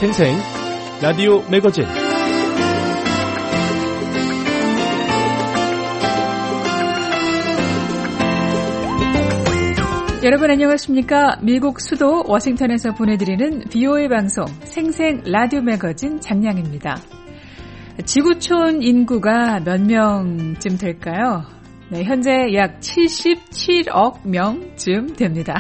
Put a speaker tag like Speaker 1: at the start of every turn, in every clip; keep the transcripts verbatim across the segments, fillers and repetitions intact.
Speaker 1: 생생 라디오 매거진
Speaker 2: 여러분 안녕하십니까? 미국 수도 워싱턴에서 보내드리는 비오에이 방송 생생 라디오 매거진 장량입니다. 지구촌 인구가 몇 명쯤 될까요? 네, 현재 약 칠십칠억 명쯤 됩니다.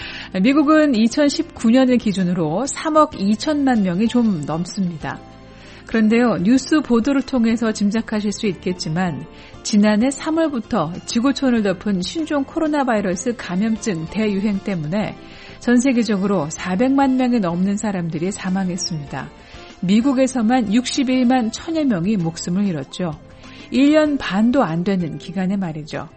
Speaker 2: 미국은 이천십구 년을 기준으로 삼억 이천만 명이 좀 넘습니다. 그런데요, 뉴스 보도를 통해서 짐작하실 수 있겠지만 지난해 삼월부터 지구촌을 덮은 신종 코로나 바이러스 감염증 대유행 때문에 전 세계적으로 사백만 명이 넘는 사람들이 사망했습니다. 미국에서만 육십일만 천여 명이 목숨을 잃었죠. 일 년 반도 안 되는 기간에 말이죠.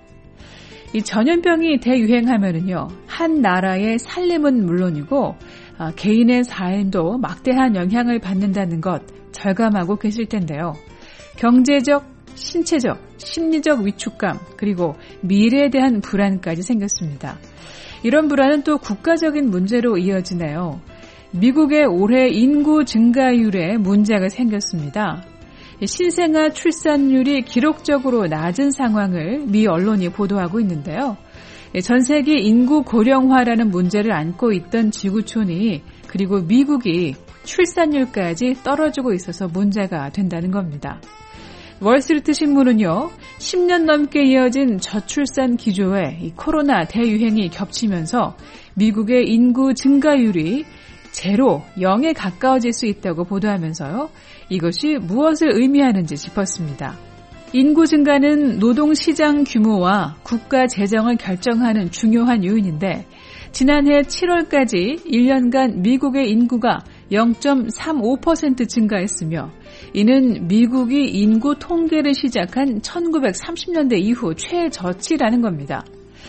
Speaker 2: 이 전염병이 대유행하면은요, 한 나라의 살림은 물론이고 아, 개인의 삶도 막대한 영향을 받는다는 것 절감하고 계실 텐데요. 경제적, 신체적, 심리적 위축감, 그리고 미래에 대한 불안까지 생겼습니다. 이런 불안은 또 국가적인 문제로 이어지네요. 미국의 올해 인구 증가율에 문제가 생겼습니다. 신생아 출산율이 기록적으로 낮은 상황을 미 언론이 보도하고 있는데요. 전 세계 인구 고령화라는 문제를 안고 있던 지구촌이 그리고 미국이 출산율까지 떨어지고 있어서 문제가 된다는 겁니다. 월스트리트 신문은요, 십 년 넘게 이어진 저출산 기조에 이 코로나 대유행이 겹치면서 미국의 인구 증가율이 제로, 영에 가까워질 수 있다고 보도하면서요, 이것이 무엇을 의미하는지 짚었습니다. 인구 증가는 노동시장 규모와 국가 재정을 결정하는 중요한 요인인데 지난해 칠월까지 일 년간 미국의 인구가 영 점 삼오 퍼센트 증가했으며 이는 미국이 인구 통계를 시작한 천구백삼십 년대 이후 최저치라는 겁니다.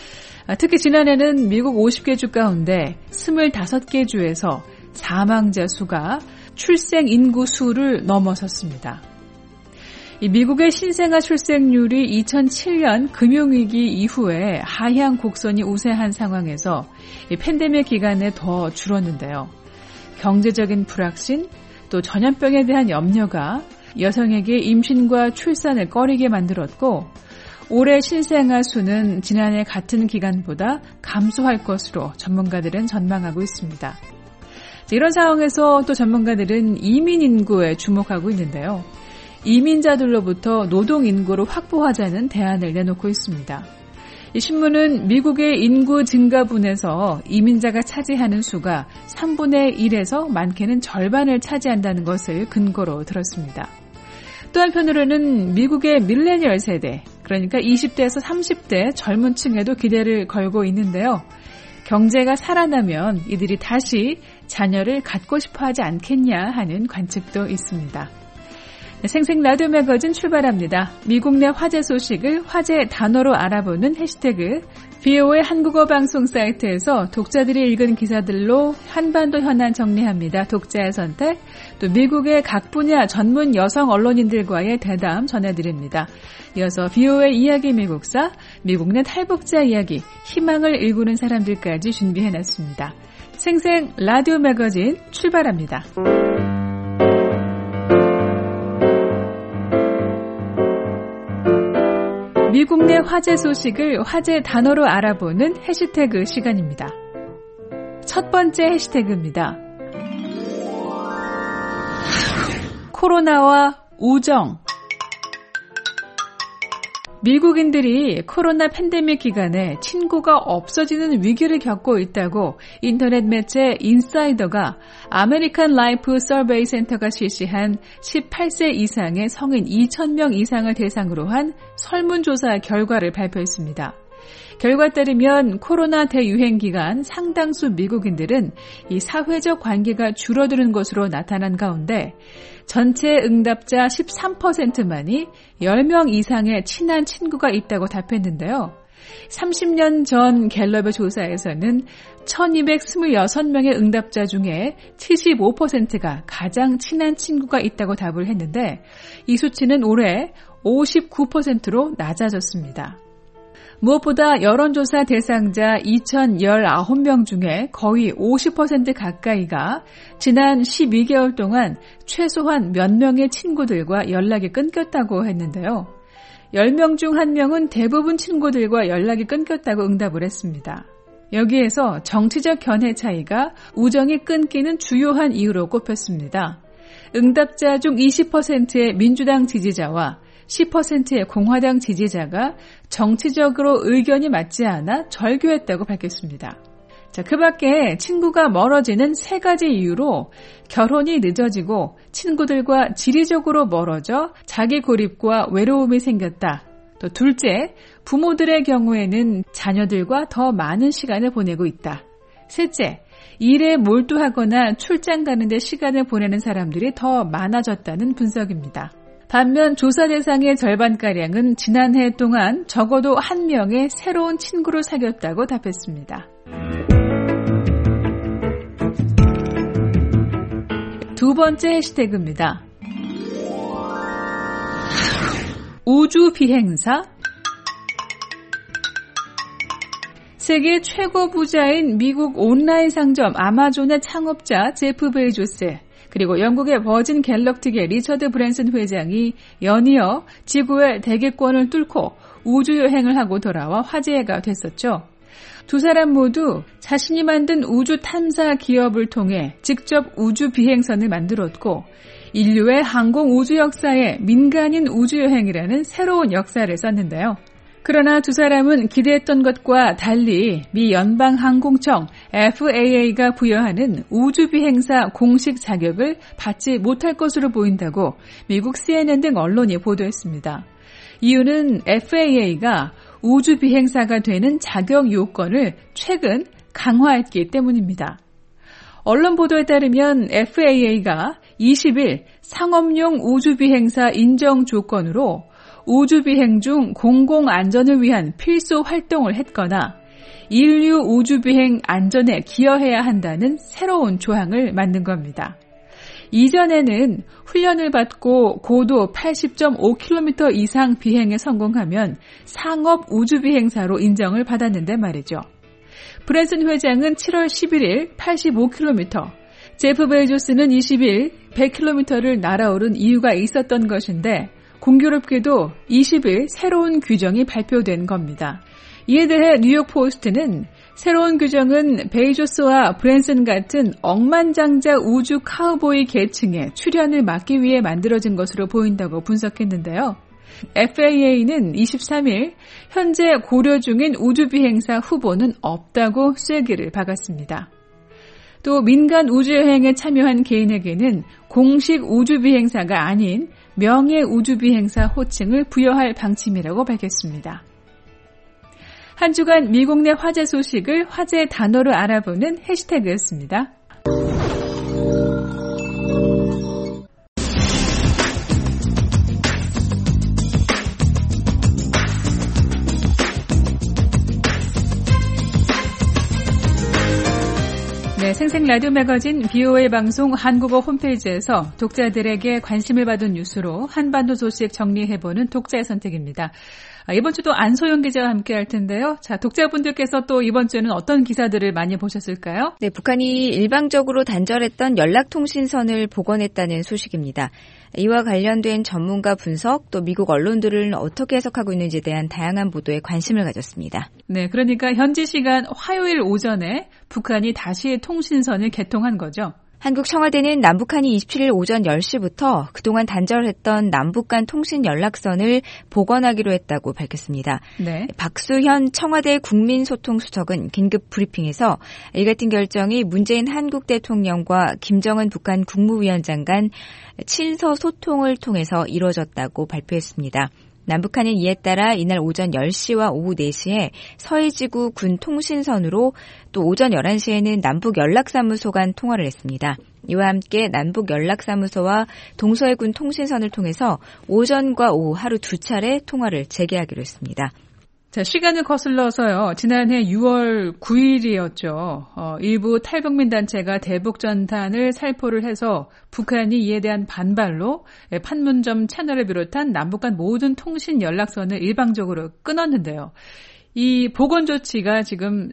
Speaker 2: 특히 지난해는 미국 오십 개 주 가운데 스물다섯 개 주에서 사망자 수가 출생 인구 수를 넘어섰습니다. 이 미국의 신생아 출생률이 이천칠 년 금융위기 이후에 하향 곡선이 우세한 상황에서 이 팬데믹 기간에 더 줄었는데요. 경제적인 불확신, 또 전염병에 대한 염려가 여성에게 임신과 출산을 꺼리게 만들었고 올해 신생아 수는 지난해 같은 기간보다 감소할 것으로 전문가들은 전망하고 있습니다. 이런 상황에서 또 전문가들은 이민 인구에 주목하고 있는데요. 이민자들로부터 노동 인구를 확보하자는 대안을 내놓고 있습니다. 이 신문은 미국의 인구 증가분에서 이민자가 차지하는 수가 삼분의 일에서 많게는 절반을 차지한다는 것을 근거로 들었습니다. 또 한편으로는 미국의 밀레니얼 세대, 그러니까 이십 대에서 삼십 대 젊은 층에도 기대를 걸고 있는데요. 경제가 살아나면 이들이 다시 자녀를 갖고 싶어 하지 않겠냐 하는 관측도 있습니다. 생생 라디오 매거진 출발합니다. 미국 내 화제 소식을 화제 단어로 알아보는 해시태그 비오에이 한국어 방송 사이트에서 독자들이 읽은 기사들로 한반도 현안 정리합니다. 독자의 선택, 또 미국의 각 분야 전문 여성 언론인들과의 대담 전해드립니다. 이어서 비오에이 이야기 미국사, 미국 내 탈북자 이야기, 희망을 일구는 사람들까지 준비해놨습니다. 생생 라디오 매거진 출발합니다. 미국 내 화제 소식을 화제 단어로 알아보는 해시태그 시간입니다. 첫 번째 해시태그입니다. 코로나와 우정. 미국인들이 코로나 팬데믹 기간에 친구가 없어지는 위기를 겪고 있다고 인터넷 매체 인사이더가 아메리칸 라이프 서베이 센터가 실시한 십팔 세 이상의 성인 이천 명 이상을 대상으로 한 설문조사 결과를 발표했습니다. 결과에 따르면 코로나 대유행 기간 상당수 미국인들은 이 사회적 관계가 줄어드는 것으로 나타난 가운데 전체 응답자 십삼 퍼센트만이 열 명 이상의 친한 친구가 있다고 답했는데요. 삼십 년 전 갤럽의 조사에서는 천이백이십육 명의 응답자 중에 칠십오 퍼센트가 가장 친한 친구가 있다고 답을 했는데 이 수치는 올해 오십구 퍼센트로 낮아졌습니다. 무엇보다 여론조사 대상자 이천십구 명 중에 거의 오십 퍼센트 가까이가 지난 십이 개월 동안 최소한 몇 명의 친구들과 연락이 끊겼다고 했는데요. 열 명 중 한 명은 대부분 친구들과 연락이 끊겼다고 응답을 했습니다. 여기에서 정치적 견해 차이가 우정이 끊기는 주요한 이유로 꼽혔습니다. 응답자 중 이십 퍼센트의 민주당 지지자와 십 퍼센트의 공화당 지지자가 정치적으로 의견이 맞지 않아 절교했다고 밝혔습니다. 자, 그 밖에 친구가 멀어지는 세 가지 이유로 결혼이 늦어지고 친구들과 지리적으로 멀어져 자기 고립과 외로움이 생겼다. 또 둘째, 부모들의 경우에는 자녀들과 더 많은 시간을 보내고 있다. 셋째, 일에 몰두하거나 출장 가는 데 시간을 보내는 사람들이 더 많아졌다는 분석입니다. 반면 조사 대상의 절반가량은 지난해 동안 적어도 한 명의 새로운 친구를 사귀었다고 답했습니다. 두 번째 해시태그입니다. 우주 비행사? 세계 최고 부자인 미국 온라인 상점 아마존의 창업자 제프 베이조스, 그리고 영국의 버진 갤럭틱의 리처드 브랜슨 회장이 연이어 지구의 대기권을 뚫고 우주여행을 하고 돌아와 화제가 됐었죠. 두 사람 모두 자신이 만든 우주 탐사 기업을 통해 직접 우주 비행선을 만들었고 인류의 항공 우주 역사에 민간인 우주여행이라는 새로운 역사를 썼는데요. 그러나 두 사람은 기대했던 것과 달리 미 연방항공청 에프에이에이가 부여하는 우주비행사 공식 자격을 받지 못할 것으로 보인다고 미국 씨엔엔 등 언론이 보도했습니다. 이유는 에프에이에이가 우주비행사가 되는 자격 요건을 최근 강화했기 때문입니다. 언론 보도에 따르면 에프에이에이가 이십 일 상업용 우주비행사 인정 조건으로 우주비행 중 공공안전을 위한 필수 활동을 했거나 인류 우주비행 안전에 기여해야 한다는 새로운 조항을 만든 겁니다. 이전에는 훈련을 받고 고도 팔십 점 오 킬로미터 이상 비행에 성공하면 상업 우주비행사로 인정을 받았는데 말이죠. 브랜슨 회장은 칠월 십일일 팔십오 킬로미터, 제프 베이조스는 이십일 백 킬로미터를 날아오른 이유가 있었던 것인데 공교롭게도 이십일 새로운 규정이 발표된 겁니다. 이에 대해 뉴욕포스트는 새로운 규정은 베이조스와 브랜슨 같은 억만장자 우주 카우보이 계층의 출현을 막기 위해 만들어진 것으로 보인다고 분석했는데요. 에프에이에이는 이십삼일 현재 고려 중인 우주비행사 후보는 없다고 쐐기를 박았습니다. 또 민간 우주여행에 참여한 개인에게는 공식 우주비행사가 아닌 명예우주비행사 호칭을 부여할 방침이라고 밝혔습니다. 한 주간 미국 내 화제 소식을 화제 단어로 알아보는 해시태그였습니다. 네, 생생 라디오 매거진 비오에이 방송 한국어 홈페이지에서 독자들에게 관심을 받은 뉴스로 한반도 소식 정리해보는 독자의 선택입니다. 아, 이번 주도 안소영 기자와 함께 할 텐데요. 자, 독자분들께서 또 이번 주에는 어떤 기사들을 많이 보셨을까요?
Speaker 3: 네, 북한이 일방적으로 단절했던 연락통신선을 복원했다는 소식입니다. 이와 관련된 전문가 분석, 또 미국 언론들은 어떻게 해석하고 있는지에 대한 다양한 보도에 관심을 가졌습니다.
Speaker 2: 네, 그러니까 현지 시간 화요일 오전에 북한이 다시 통신선을 개통한 거죠.
Speaker 3: 한국 청와대는 남북한이 이십칠일 오전 열 시부터 그동안 단절했던 남북 간 통신 연락선을 복원하기로 했다고 밝혔습니다.
Speaker 2: 네.
Speaker 3: 박수현 청와대 국민소통수석은 긴급 브리핑에서 이 같은 결정이 문재인 한국 대통령과 김정은 북한 국무위원장 간 친서 소통을 통해서 이루어졌다고 발표했습니다. 남북한은 이에 따라 이날 오전 열 시와 오후 네 시에 서해지구 군 통신선으로 또 오전 열한 시에는 남북연락사무소 간 통화를 했습니다. 이와 함께 남북연락사무소와 동서해군 통신선을 통해서 오전과 오후 하루 두 차례 통화를 재개하기로 했습니다.
Speaker 2: 자, 시간을 거슬러서요. 지난해 유월 구일이었죠. 어, 일부 탈북민 단체가 대북전단을 살포를 해서 북한이 이에 대한 반발로 판문점 채널을 비롯한 남북 간 모든 통신 연락선을 일방적으로 끊었는데요. 이 복원 조치가 지금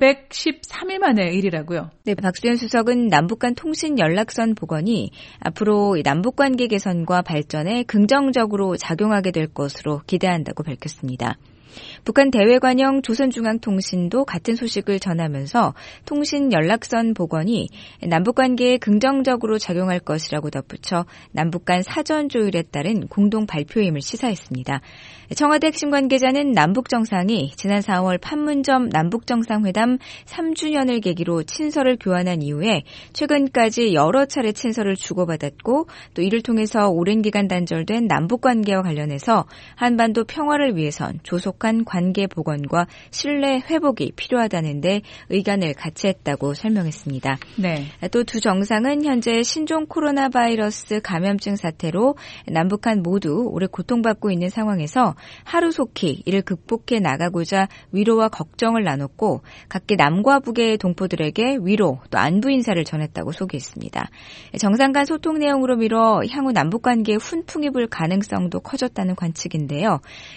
Speaker 2: 사백십삼 일 만의 일이라고요?
Speaker 3: 네, 박수현 수석은 남북 간 통신 연락선 복원이 앞으로 남북 관계 개선과 발전에 긍정적으로 작용하게 될 것으로 기대한다고 밝혔습니다. 북한 대외관영 조선중앙통신도 같은 소식을 전하면서 통신 연락선 복원이 남북관계에 긍정적으로 작용할 것이라고 덧붙여 남북 간 사전 조율에 따른 공동 발표임을 시사했습니다. 청와대 핵심 관계자는 남북 정상이 지난 사월 판문점 남북정상회담 삼 주년을 계기로 친서를 교환한 이후에 최근까지 여러 차례 친서를 주고받았고 또 이를 통해서 오랜 기간 단절된 남북관계와 관련해서 한반도 평화를 위해선 조속한 관계 복원과 신뢰 회복이 필요하다는 데 의견을 같이 했다고 설명했습니다.
Speaker 2: 네.
Speaker 3: 또 두 정상은 현재 신종 코로나 바이러스 감염증 사태로 남북한 모두 오래 고통받고 있는 상황에서 하루속히 이를 극복해 나가고자 위로와 걱정을 나눴고 각계 남과 북의 동포들에게 위로 또 안부 인사를 전했다고 소개했습니다. 정상 간 소통 내용으로 미뤄 향후 남북관계에 훈풍이 불 가능성도 커졌다는 관측인데요.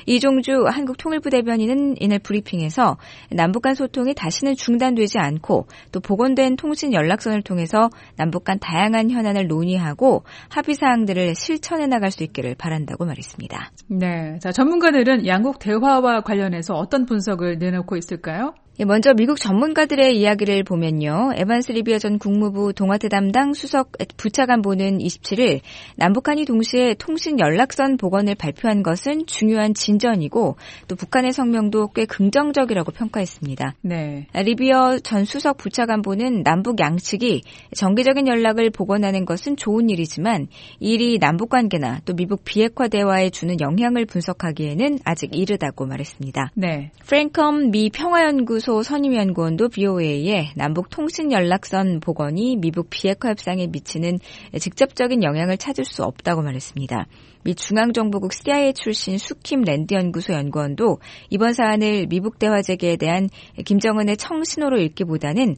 Speaker 3: 이종주 한국통일부 대변인은 이날 브리핑에서 남북 간 소통이 다시는 중단되지 않고 또 복원된 통신 연락선을 통해서 남북 간 다양한 현안을 논의하고 합의사항들을 실천해 나갈 수 있기를 바란다고 말했습니다.
Speaker 2: 네, 자 전문가들은 양국 대화와 관련해서 어떤 분석을 내놓고 있을까요?
Speaker 3: 먼저 미국 전문가들의 이야기를 보면요. 에반스 리비어 전 국무부 동아태 담당 수석 부차관보는 이십칠 일 남북한이 동시에 통신 연락선 복원을 발표한 것은 중요한 진전이고 또 북한의 성명도 꽤 긍정적이라고 평가했습니다.
Speaker 2: 네.
Speaker 3: 리비어 전 수석 부차관보는 남북 양측이 정기적인 연락을 복원하는 것은 좋은 일이지만 이 일이 남북관계나 또 미북 비핵화 대화에 주는 영향을 분석하기에는 아직 이르다고 말했습니다.
Speaker 2: 네.
Speaker 3: 프랭컴 미 평화연구소 선임연구원도 비오에이에 남북 통신 연락선 복원이 미북 비핵화 협상에 미치는 직접적인 영향을 찾을 수 없다고 말했습니다. 미 중앙정보국 씨아이에이 출신 수킴 랜드 연구소 연구원도 이번 사안을 미북 대화 재개에 대한 김정은의 청신호로 읽기보다는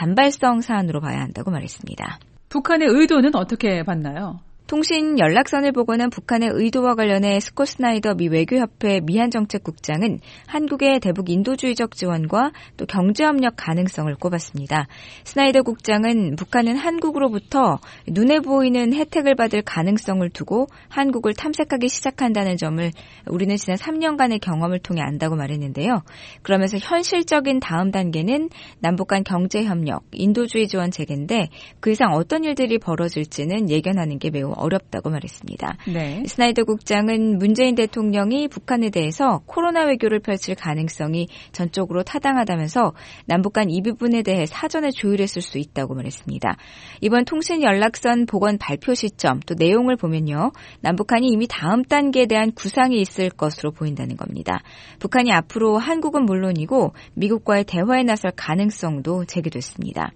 Speaker 3: 단발성 사안으로 봐야 한다고 말했습니다.
Speaker 2: 북한의 의도는 어떻게 봤나요?
Speaker 3: 통신 연락선을 복원한 북한의 의도와 관련해 스콧 스나이더 미 외교협회 미한정책국장은 한국의 대북 인도주의적 지원과 또 경제협력 가능성을 꼽았습니다. 스나이더 국장은 북한은 한국으로부터 눈에 보이는 혜택을 받을 가능성을 두고 한국을 탐색하기 시작한다는 점을 우리는 지난 삼 년간의 경험을 통해 안다고 말했는데요. 그러면서 현실적인 다음 단계는 남북 간 경제협력, 인도주의 지원 재개인데 그 이상 어떤 일들이 벌어질지는 예견하는 게 매우 어렵다고 말했습니다.
Speaker 2: 네.
Speaker 3: 스나이더 국장은 문재인 대통령이 북한에 대해서 코로나 외교를 펼칠 가능성이 전적으로 타당하다면서 남북 간 이 부분에 대해 사전에 조율했을 수 있다고 말했습니다. 이번 통신 연락선 복원 발표 시점 또 내용을 보면요. 남북한이 이미 다음 단계에 대한 구상이 있을 것으로 보인다는 겁니다. 북한이 앞으로 한국은 물론이고 미국과의 대화에 나설 가능성도 제기됐습니다.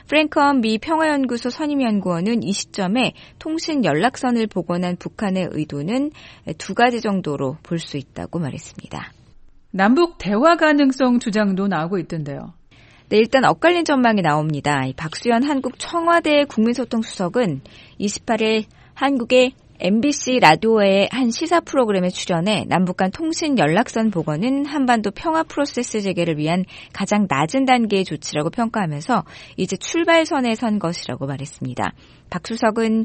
Speaker 3: 프랭컴 미 평화연구소 선임연구원은 이 시점에 통신 연락선을 복원한 북한의 의도는 두 가지 정도로 볼 수 있다고 말했습니다.
Speaker 2: 남북 대화 가능성 주장도 나오고 있던데요.
Speaker 3: 네, 일단 엇갈린 전망이 나옵니다. 박수현 한국 청와대 국민소통수석은 이십팔 일 한국의 엠비씨 라디오의 한 시사 프로그램에 출연해 남북 간 통신 연락선 복원은 한반도 평화 프로세스 재개를 위한 가장 낮은 단계의 조치라고 평가하면서 이제 출발선에 선 것이라고 말했습니다. 박 수석은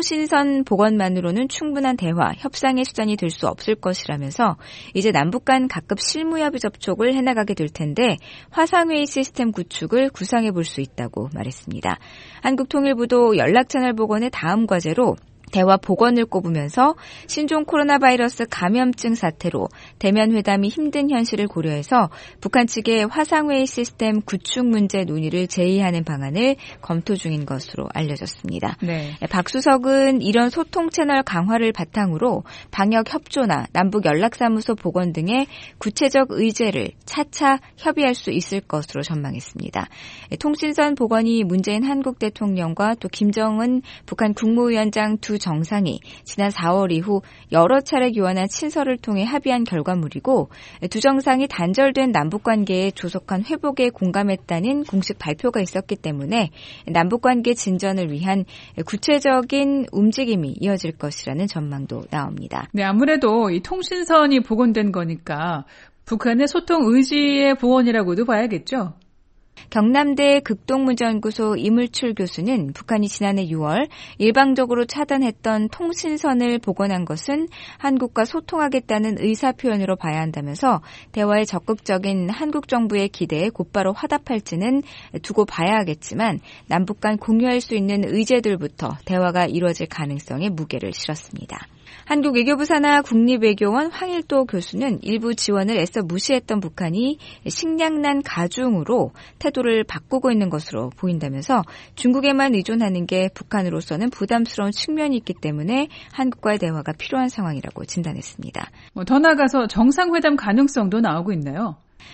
Speaker 3: 통신선 복원만으로는 충분한 대화, 협상의 수단이 될 수 없을 것이라면서 이제 남북 간 각급 실무협의 접촉을 해나가게 될 텐데 화상회의 시스템 구축을 구상해 볼 수 있다고 말했습니다. 한국통일부도 연락채널 복원의 다음 과제로 대화 복원을 꼽으면서 신종 코로나 바이러스 감염증 사태로 대면 회담이 힘든 현실을 고려해서 북한 측의 화상회의 시스템 구축 문제 논의를 제의하는 방안을 검토 중인 것으로 알려졌습니다.
Speaker 2: 네.
Speaker 3: 박 수석은 이런 소통 채널 강화를 바탕으로 방역 협조나 남북 연락사무소 복원 등의 구체적 의제를 차차 협의할 수 있을 것으로 전망했습니다. 통신선 복원이 문재인 한국 대통령과 또 김정은 북한 국무위원장 두 정상이 지난 사월 이후 여러 차례 교환한 친서를 통해 합의한 결과물이고 두 정상이 단절된 남북관계의 조속한 회복에 공감했다는 공식 발표가 있었기 때문에 남북관계 진전을 위한 구체적인 움직임이 이어질 것이라는 전망도 나옵니다.
Speaker 2: 네, 아무래도 이 통신선이 복원된 거니까 북한의 소통 의지의 보원이라고도 봐야겠죠.
Speaker 3: 경남대 극동문제연구소 이물출 교수는 북한이 지난해 유월 일방적으로 차단했던 통신선을 복원한 것은 한국과 소통하겠다는 의사표현으로 봐야 한다면서 대화에 적극적인 한국 정부의 기대에 곧바로 화답할지는 두고 봐야 하겠지만 남북 간 공유할 수 있는 의제들부터 대화가 이루어질 가능성에 무게를 실었습니다. 한국외교부 산하 국립외교원 황일도 교수는 일부 지원을 애써 무시했던 북한이 식량난 가중으로 태도를 바꾸고 있는 것으로 보인다면서 중국에만 의존하는 게 북한으로서는 부담스러운 측면이 있기 때문에 한국과의 대화가 필요한 상황이라고 진단했습니다.
Speaker 2: 뭐 더 나아가서 정상회담 가능성도 나오고 있나요?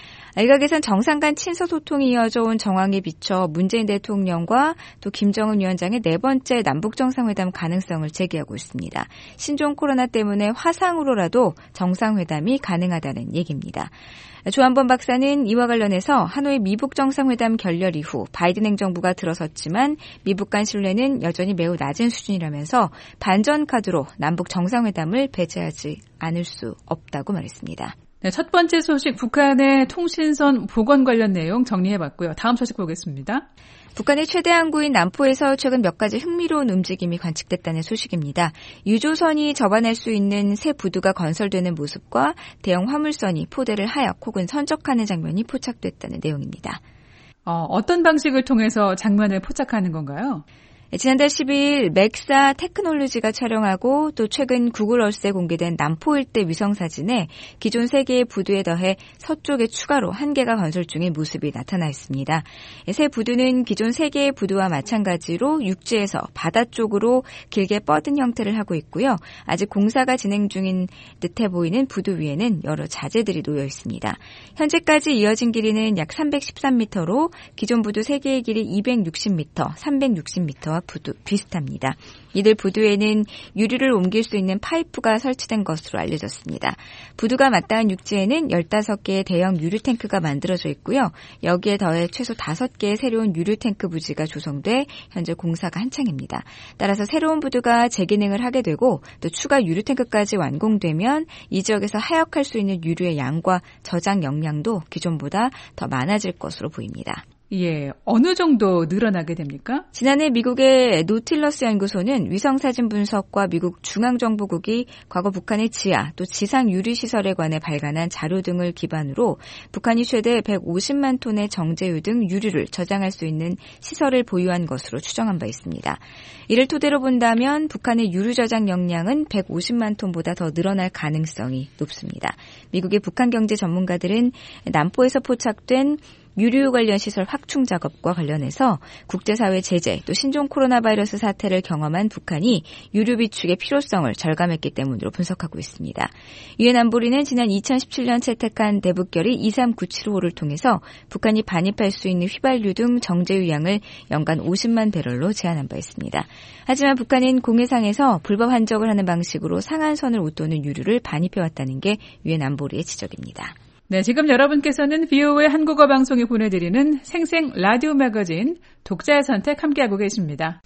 Speaker 3: 일각에선 정상 간 친서 소통이 이어져 온 정황에 비춰 문재인 대통령과 또 김정은 위원장의 네 번째 남북 정상회담 가능성을 제기하고 있습니다. 신종 코로나 때문에 화상으로라도 정상회담이 가능하다는 얘기입니다. 조한범 박사는 이와 관련해서 하노이 미북 정상회담 결렬 이후 바이든 행정부가 들어섰지만 미북 간 신뢰는 여전히 매우 낮은 수준이라면서 반전 카드로 남북 정상회담을 배제하지 않을 수 없다고 말했습니다.
Speaker 2: 네, 첫 번째 소식 북한의 통신선 복원 관련 내용 정리해봤고요. 다음 소식 보겠습니다.
Speaker 3: 북한의 최대 항구인 남포에서 최근 몇 가지 흥미로운 움직임이 관측됐다는 소식입니다. 유조선이 접안할 수 있는 새 부두가 건설되는 모습과 대형 화물선이 포대를 하역 혹은 선적하는 장면이 포착됐다는 내용입니다.
Speaker 2: 어, 어떤 방식을 통해서 장면을 포착하는 건가요?
Speaker 3: 지난달 십이일 맥사 테크놀로지가 촬영하고 또 최근 구글 얼스에 공개된 남포 일대 위성사진에 기존 세 개의 부두에 더해 서쪽에 추가로 한 개가 건설 중인 모습이 나타나 있습니다. 새 부두는 기존 세 개의 부두와 마찬가지로 육지에서 바다 쪽으로 길게 뻗은 형태를 하고 있고요. 아직 공사가 진행 중인 듯해 보이는 부두 위에는 여러 자재들이 놓여 있습니다. 현재까지 이어진 길이는 약 삼백십삼 미터로 기존 부두 세 개의 길이 이백육십 미터, 삼백육십 미터와 부두 비슷합니다. 이들 부두에는 유류를 옮길 수 있는 파이프가 설치된 것으로 알려졌습니다. 부두가 맞닿은 육지에는 열다섯 개의 대형 유류 탱크가 만들어져 있고요. 여기에 더해 최소 다섯 개의 새로운 유류 탱크 부지가 조성돼 현재 공사가 한창입니다. 따라서 새로운 부두가 재기능을 하게 되고 또 추가 유류 탱크까지 완공되면 이 지역에서 하역할 수 있는 유류의 양과 저장 역량도 기존보다 더 많아질 것으로 보입니다.
Speaker 2: 예, 어느 정도 늘어나게 됩니까?
Speaker 3: 지난해 미국의 노틸러스 연구소는 위성사진 분석과 미국 중앙정보국이 과거 북한의 지하 또 지상 유류시설에 관해 발간한 자료 등을 기반으로 북한이 최대 백오십만 톤의 정제유 등 유류를 저장할 수 있는 시설을 보유한 것으로 추정한 바 있습니다. 이를 토대로 본다면 북한의 유류 저장 역량은 백오십만 톤보다 더 늘어날 가능성이 높습니다. 미국의 북한 경제 전문가들은 남포에서 포착된 유류 관련 시설 확충 작업과 관련해서 국제사회 제재 또 신종 코로나 바이러스 사태를 경험한 북한이 유류 비축의 필요성을 절감했기 때문으로 분석하고 있습니다. 유엔 안보리는 지난 이천십칠 년 채택한 대북결의 이삼구칠오를 통해서 북한이 반입할 수 있는 휘발유 등 정제유 양을 연간 오십만 배럴로 제한한 바 있습니다. 하지만 북한은 공해상에서 불법 한적을 하는 방식으로 상한선을 웃도는 유류를 반입해왔다는 게 유엔 안보리의 지적입니다.
Speaker 2: 네, 지금 여러분께서는 비오에이 한국어 방송이 보내드리는 생생 라디오 매거진 독자의 선택 함께하고 계십니다.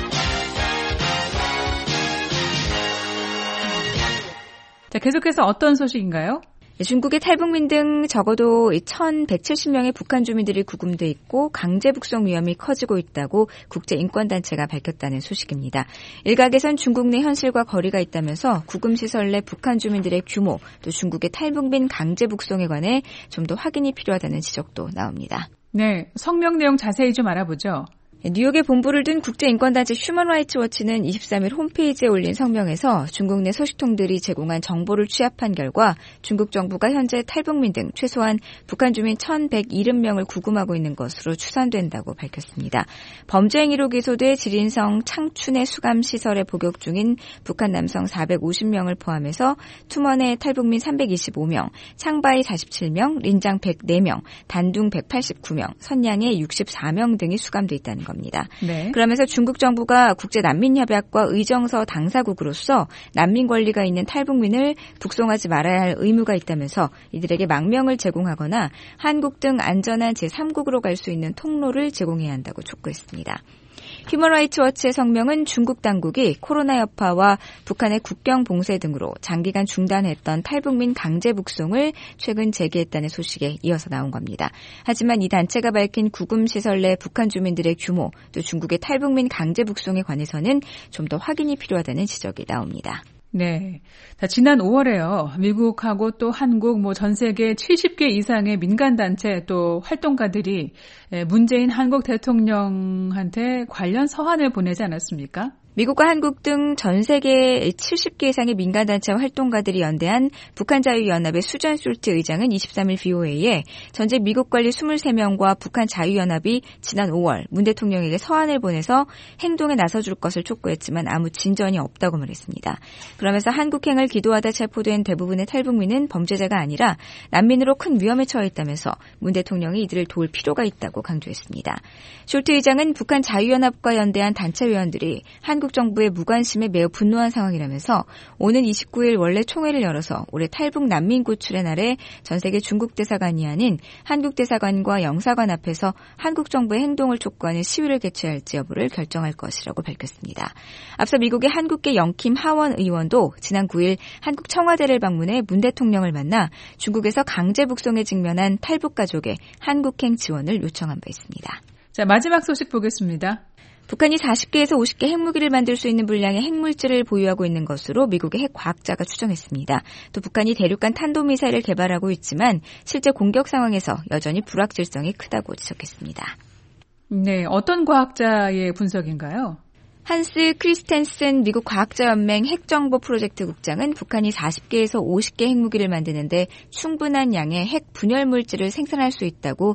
Speaker 2: 자, 계속해서 어떤 소식인가요?
Speaker 3: 중국의 탈북민 등 적어도 천백칠십 명의 북한 주민들이 구금돼 있고 강제 북송 위험이 커지고 있다고 국제인권단체가 밝혔다는 소식입니다. 일각에선 중국 내 현실과 거리가 있다면서 구금시설 내 북한 주민들의 규모 또 중국의 탈북민 강제 북송에 관해 좀 더 확인이 필요하다는 지적도 나옵니다.
Speaker 2: 네, 성명 내용 자세히 좀 알아보죠.
Speaker 3: 뉴욕에 본부를 둔 국제인권단체 휴먼라이츠 워치는 이십삼일 홈페이지에 올린 성명에서 중국 내 소식통들이 제공한 정보를 취합한 결과 중국 정부가 현재 탈북민 등 최소한 북한 주민 천백칠십 명을 구금하고 있는 것으로 추산된다고 밝혔습니다. 범죄 행위로 기소돼 지린성 창춘의 수감시설에 복역 중인 북한 남성 사백오십 명을 포함해서 투먼의 탈북민 삼백이십오 명, 창바이 사십칠 명, 린장 백사 명, 단둥 백팔십구 명, 선양에 육십사 명 등이 수감돼 있다는 겁니다.
Speaker 2: 네.
Speaker 3: 그러면서 중국 정부가 국제난민협약과 의정서 당사국으로서 난민 권리가 있는 탈북민을 북송하지 말아야 할 의무가 있다면서 이들에게 망명을 제공하거나 한국 등 안전한 제삼국으로 갈 수 있는 통로를 제공해야 한다고 촉구했습니다. 휴먼라이츠 워치의 성명은 중국 당국이 코로나 여파와 북한의 국경 봉쇄 등으로 장기간 중단했던 탈북민 강제 북송을 최근 재개했다는 소식에 이어서 나온 겁니다. 하지만 이 단체가 밝힌 구금시설 내 북한 주민들의 규모, 또 중국의 탈북민 강제 북송에 관해서는 좀 더 확인이 필요하다는 지적이 나옵니다.
Speaker 2: 네. 지난 오월에요. 미국하고 또 한국, 뭐 전 세계 칠십 개 이상의 민간단체 또 활동가들이 문재인 한국 대통령한테 관련 서한을 보내지 않았습니까?
Speaker 3: 미국과 한국 등 전 세계 칠십 개 이상의 민간단체와 활동가들이 연대한 북한자유연합의 수전 솔트 의장은 이십삼 일 브이오에이에 전직 미국 관리 이십삼 명과 북한 자유연합이 지난 오월 문 대통령에게 서한을 보내서 행동에 나서줄 것을 촉구했지만 아무 진전이 없다고 말했습니다. 그러면서 한국행을 기도하다 체포된 대부분의 탈북민은 범죄자가 아니라 난민으로 큰 위험에 처해 있다면서 문 대통령이 이들을 도울 필요가 있다고 강조했습니다. 솔트 의장은 북한 자유연합과 연대한 단체 회원들이 한국 정부의 무관심에 매우 분노한 상황이라면서 오는 이십구 일 원래 총회를 열어서 올해 탈북 난민 구출의 날에 전 세계 중국 대사관이 아닌 한국 대사관과 영사관 앞에서 한국 정부의 행동을 촉구하는 시위를 개최해야 할지 여부를 결정할 것이라고 밝혔습니다. 앞서 미국의 한국계 영킴 하원 의원도 지난 구 일 한국 청와대를 방문해 문 대통령을 만나 중국에서 강제 북송에 직면한 탈북 가족의 한국행 지원을 요청한 바 있습니다.
Speaker 2: 자, 마지막 소식 보겠습니다.
Speaker 3: 북한이 사십 개에서 오십 개 핵무기를 만들 수 있는 분량의 핵물질을 보유하고 있는 것으로 미국의 핵과학자가 추정했습니다. 또 북한이 대륙간 탄도미사일을 개발하고 있지만 실제 공격 상황에서 여전히 불확실성이 크다고 지적했습니다.
Speaker 2: 네, 어떤 과학자의 분석인가요?
Speaker 3: 한스 크리스텐슨 미국 과학자연맹 핵정보 프로젝트 국장은 북한이 사십 개에서 오십 개 핵무기를 만드는데 충분한 양의 핵 분열 물질을 생산할 수 있다고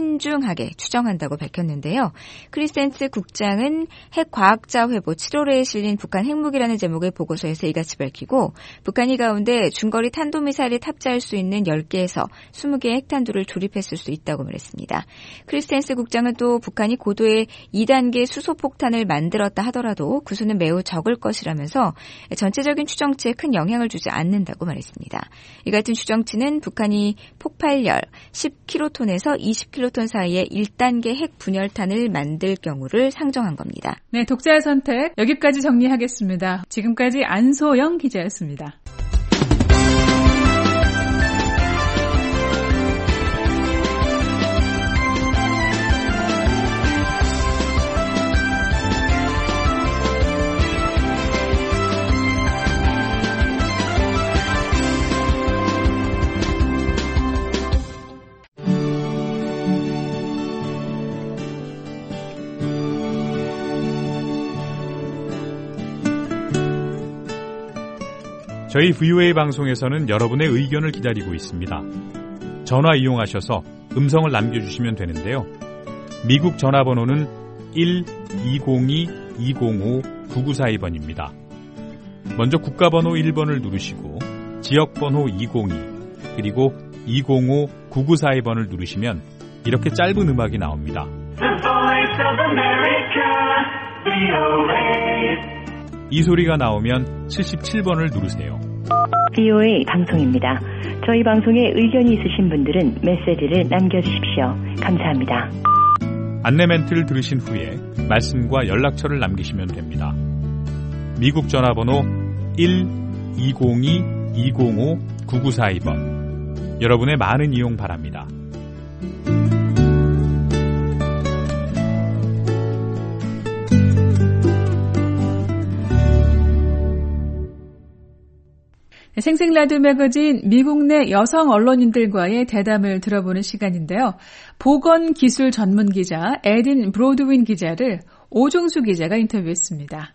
Speaker 3: 신중하게 추정한다고 밝혔는데요. 크리스텐슨 국장은 핵과학자 회보 칠 월에 실린 북한 핵무기라는 제목의 보고서에서 이같이 밝히고 북한이 가운데 중거리 탄도미사일에 탑재할 수 있는 열 개에서 이십 개의 핵탄두를 조립했을 수 있다고 말했습니다. 크리스텐슨 국장은 또 북한이 고도의 이 단계 수소폭탄을 만들었다 하더라도 라도 그 수는 매우 적을 것이라면서 전체적인 추정치에 큰 영향을 주지 않는다고 말했습니다. 이 같은 추정치는 북한이 폭발열 십 킬로톤에서 이십 킬로톤 사이의 일 단계 핵 분열탄을 만들 경우를 상정한 겁니다.
Speaker 2: 네, 독자의 선택 여기까지 정리하겠습니다. 지금까지 안소영 기자였습니다.
Speaker 1: 저희 브이오에이 방송에서는 여러분의 의견을 기다리고 있습니다. 전화 이용하셔서 음성을 남겨주시면 되는데요. 미국 전화번호는 일 이공이 이공오 구구사이 번입니다. 먼저 국가번호 일 번을 누르시고 지역번호 이공이 그리고 이공오 구구사이 번을 누르시면 이렇게 짧은 음악이 나옵니다.
Speaker 4: The Voice of America, 브이오에이.
Speaker 1: 이 소리가 나오면 칠십칠 번을 누르세요.
Speaker 5: 브이오에이 방송입니다. 저희 방송에 의견이 있으신 분들은 메시지를 남겨주십시오. 감사합니다.
Speaker 1: 안내 멘트를 들으신 후에 말씀과 연락처를 남기시면 됩니다. 미국 전화번호 일 이공이 이공오 구구사이 번. 여러분의 많은 이용 바랍니다.
Speaker 2: 생생라디오 매거진 미국 내 여성 언론인들과의 대담을 들어보는 시간인데요. 보건기술 전문 기자 에딘 브로드윈 기자를 오종수 기자가 인터뷰했습니다.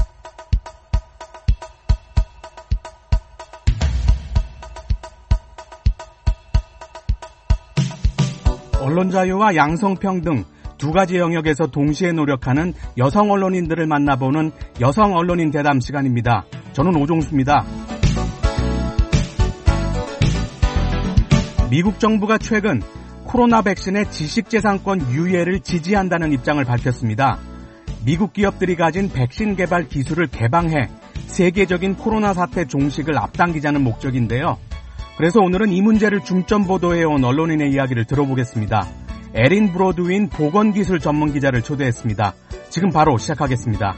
Speaker 6: 언론 자유와 양성평등 두 가지 영역에서 동시에 노력하는 여성 언론인들을 만나보는 여성 언론인 대담 시간입니다. 저는 오종수입니다. 미국 정부가 최근 코로나 백신의 지식재산권 유예를 지지한다는 입장을 밝혔습니다. 미국 기업들이 가진 백신 개발 기술을 개방해 세계적인 코로나 사태 종식을 앞당기자는 목적인데요. 그래서 오늘은 이 문제를 중점 보도해온 언론인의 이야기를 들어보겠습니다. 에린 브로드윈 보건기술 전문 기자를 초대했습니다. 지금 바로 시작하겠습니다.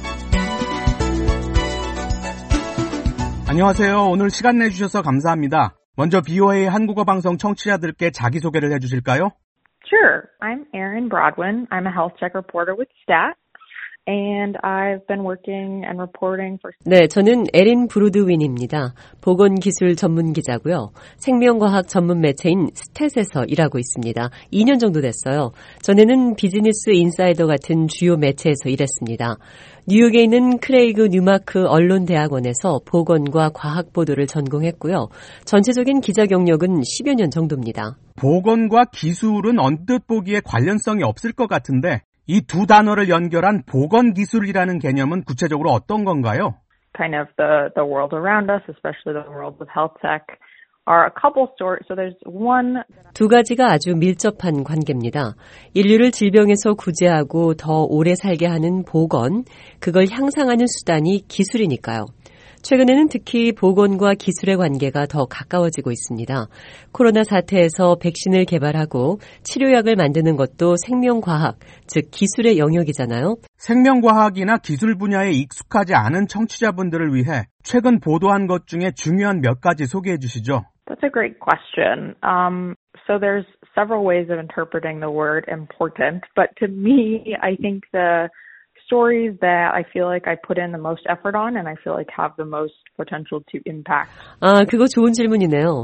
Speaker 6: 안녕하세요. 오늘 시간 내주셔서 감사합니다. 먼저 비오에이 한국어 방송 청취자들께 자기소개를 해주실까요?
Speaker 7: Sure. I'm Erin Brodwin. I'm a health check reporter with Stat. And I've been working and reporting for...
Speaker 8: 네, 저는 에린 브로드윈입니다. 보건기술 전문 기자고요. 생명과학 전문 매체인 스탯에서 일하고 있습니다. 이 년 정도 됐어요. 전에는 비즈니스 인사이더 같은 주요 매체에서 일했습니다. 뉴욕에 있는 크레이그 뉴마크 언론대학원에서 보건과 과학 보도를 전공했고요. 전체적인 기자 경력은 십여 년 정도입니다.
Speaker 6: 보건과 기술은 언뜻 보기에 관련성이 없을 것 같은데 이 두 단어를 연결한 보건기술이라는 개념은 구체적으로 어떤 건가요?
Speaker 7: Kind of the, the world around us, especially the world with health tech, are a couple stories. So there's one...
Speaker 8: 두 가지가 아주 밀접한 관계입니다. 인류를 질병에서 구제하고 더 오래 살게 하는 보건, 그걸 향상하는 수단이 기술이니까요. 최근에는 특히 보건과 기술의 관계가 더 가까워지고 있습니다. 코로나 사태에서 백신을 개발하고 치료약을 만드는 것도 생명과학, 즉 기술의 영역이잖아요.
Speaker 6: 생명과학이나 기술 분야에 익숙하지 않은 청취자분들을 위해 최근 보도한 것 중에 중요한 몇 가지 소개해 주시죠.
Speaker 7: That's a great question. Um, so there's several ways of interpreting the word important, but to me, I think the stories that I feel like I put in the most effort on and I feel like have the most potential to impact.
Speaker 8: 아, 그거 좋은 질문이네요.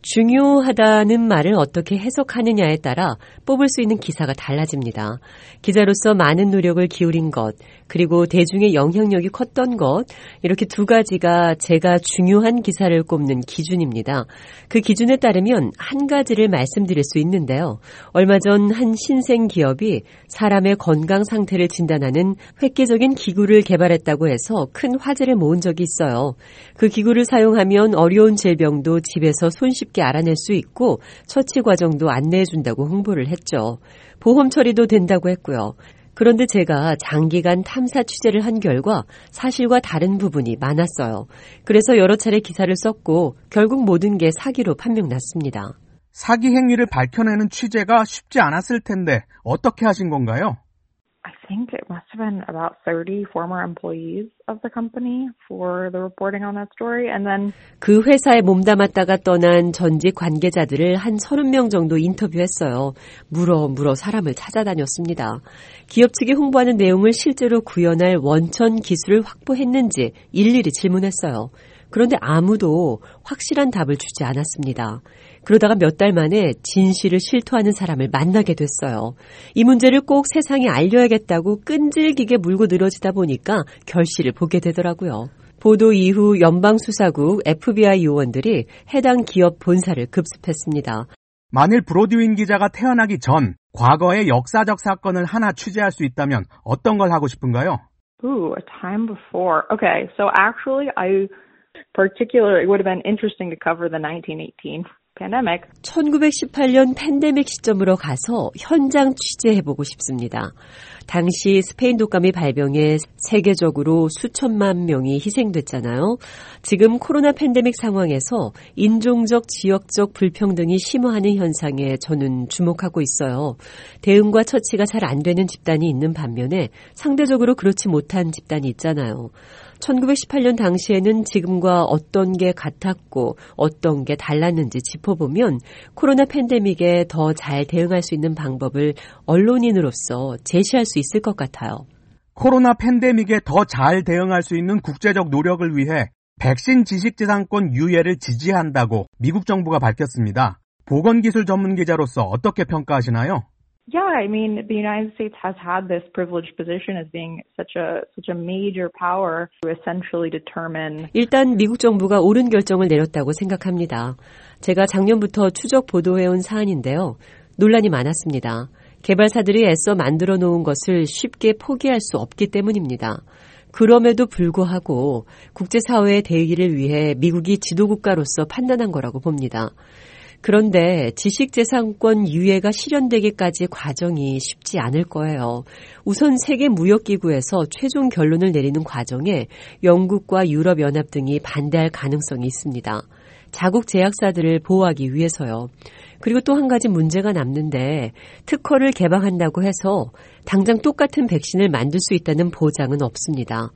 Speaker 8: 중요하다는 말을 어떻게 해석하느냐에 따라 뽑을 수 있는 기사가 달라집니다. 기자로서 많은 노력을 기울인 것, 그리고 대중의 영향력이 컸던 것, 이렇게 두 가지가 제가 중요한 기사를 꼽는 기준입니다. 그 기준에 따르면 한 가지를 말씀드릴 수 있는데요. 얼마 전 한 신생 기업이 사람의 건강 상태를 진단하는 획기적인 기구를 개발했다고 해서 큰 화제를 모은 적이 있어요. 그 기구를 사용하면 어려운 질병도 집에서 손쉽게 알아낼 수 있고 처치 과정도 안내해준다고 홍보를 했죠. 보험 처리도 된다고 했고요. 그런데 제가 장기간 탐사 취재를 한 결과 사실과 다른 부분이 많았어요. 그래서 여러 차례 기사를 썼고 결국 모든 게 사기로 판명났습니다.
Speaker 6: 사기 행위를 밝혀내는 취재가 쉽지 않았을 텐데 어떻게 하신 건가요?
Speaker 7: I think it must have been about thirty former employees of the company for the reporting on that story. And then
Speaker 8: 그 회사에 몸담았다가 떠난 전직 관계자들을 한 서른 명 정도 인터뷰했어요. 물어 물어 사람을 찾아다녔습니다. 기업 측이 홍보하는 내용을 실제로 구현할 원천 기술을 확보했는지 일일이 질문했어요. 그런데 아무도 확실한 답을 주지 않았습니다. 그러다가 몇 달 만에 진실을 실토하는 사람을 만나게 됐어요. 이 문제를 꼭 세상에 알려야겠다고 끈질기게 물고 늘어지다 보니까 결실을 보게 되더라고요. 보도 이후 연방수사국 에프비아이 요원들이 해당 기업 본사를 급습했습니다.
Speaker 6: 만일 브로드윈 기자가 태어나기 전 과거의 역사적 사건을 하나 취재할 수 있다면 어떤 걸 하고 싶은가요?
Speaker 7: Ooh, a time before. Okay, so actually I particularly it would have been interesting to cover the nineteen eighteen pandemic.
Speaker 8: 천구백십팔 년 팬데믹 시점으로 가서 현장 취재해보고 싶습니다. 당시 스페인 독감이 발병해 세계적으로 수천만 명이 희생됐잖아요. 지금 코로나 팬데믹 상황에서 인종적, 지역적 불평등이 심화하는 현상에 저는 주목하고 있어요. 대응과 처치가 잘 안 되는 집단이 있는 반면에 상대적으로 그렇지 못한 집단이 있잖아요. 천구백십팔 년 당시에는 지금과 어떤 게 같았고 어떤 게 달랐는지 짚어보면 코로나 팬데믹에 더 잘 대응할 수 있는 방법을 언론인으로서 제시할 수 있을 것 같아요.
Speaker 6: 코로나 팬데믹에 더 잘 대응할 수 있는 국제적 노력을 위해 백신 지식재산권 유예를 지지한다고 미국 정부가 밝혔습니다. 보건기술 전문 기자로서 어떻게 평가하시나요?
Speaker 7: Yeah, I mean, the United States has had this privileged position as being such a such a major power to essentially determine.
Speaker 8: 일단 미국 정부가 옳은 결정을 내렸다고 생각합니다. 제가 작년부터 추적 보도해온 사안인데요. 논란이 많았습니다. 개발사들이 애써 만들어 놓은 것을 쉽게 포기할 수 없기 때문입니다. 그럼에도 불구하고 국제사회의 대의를 위해 미국이 지도국가로서 판단한 거라고 봅니다. 그런데 지식재산권 유예가 실현되기까지 과정이 쉽지 않을 거예요. 우선 세계무역기구에서 최종 결론을 내리는 과정에 영국과 유럽연합 등이 반대할 가능성이 있습니다. 자국 제약사들을 보호하기 위해서요. 그리고 또 한 가지 문제가 남는데 특허를 개방한다고 해서 당장 똑같은 백신을 만들 수 있다는 보장은 없습니다.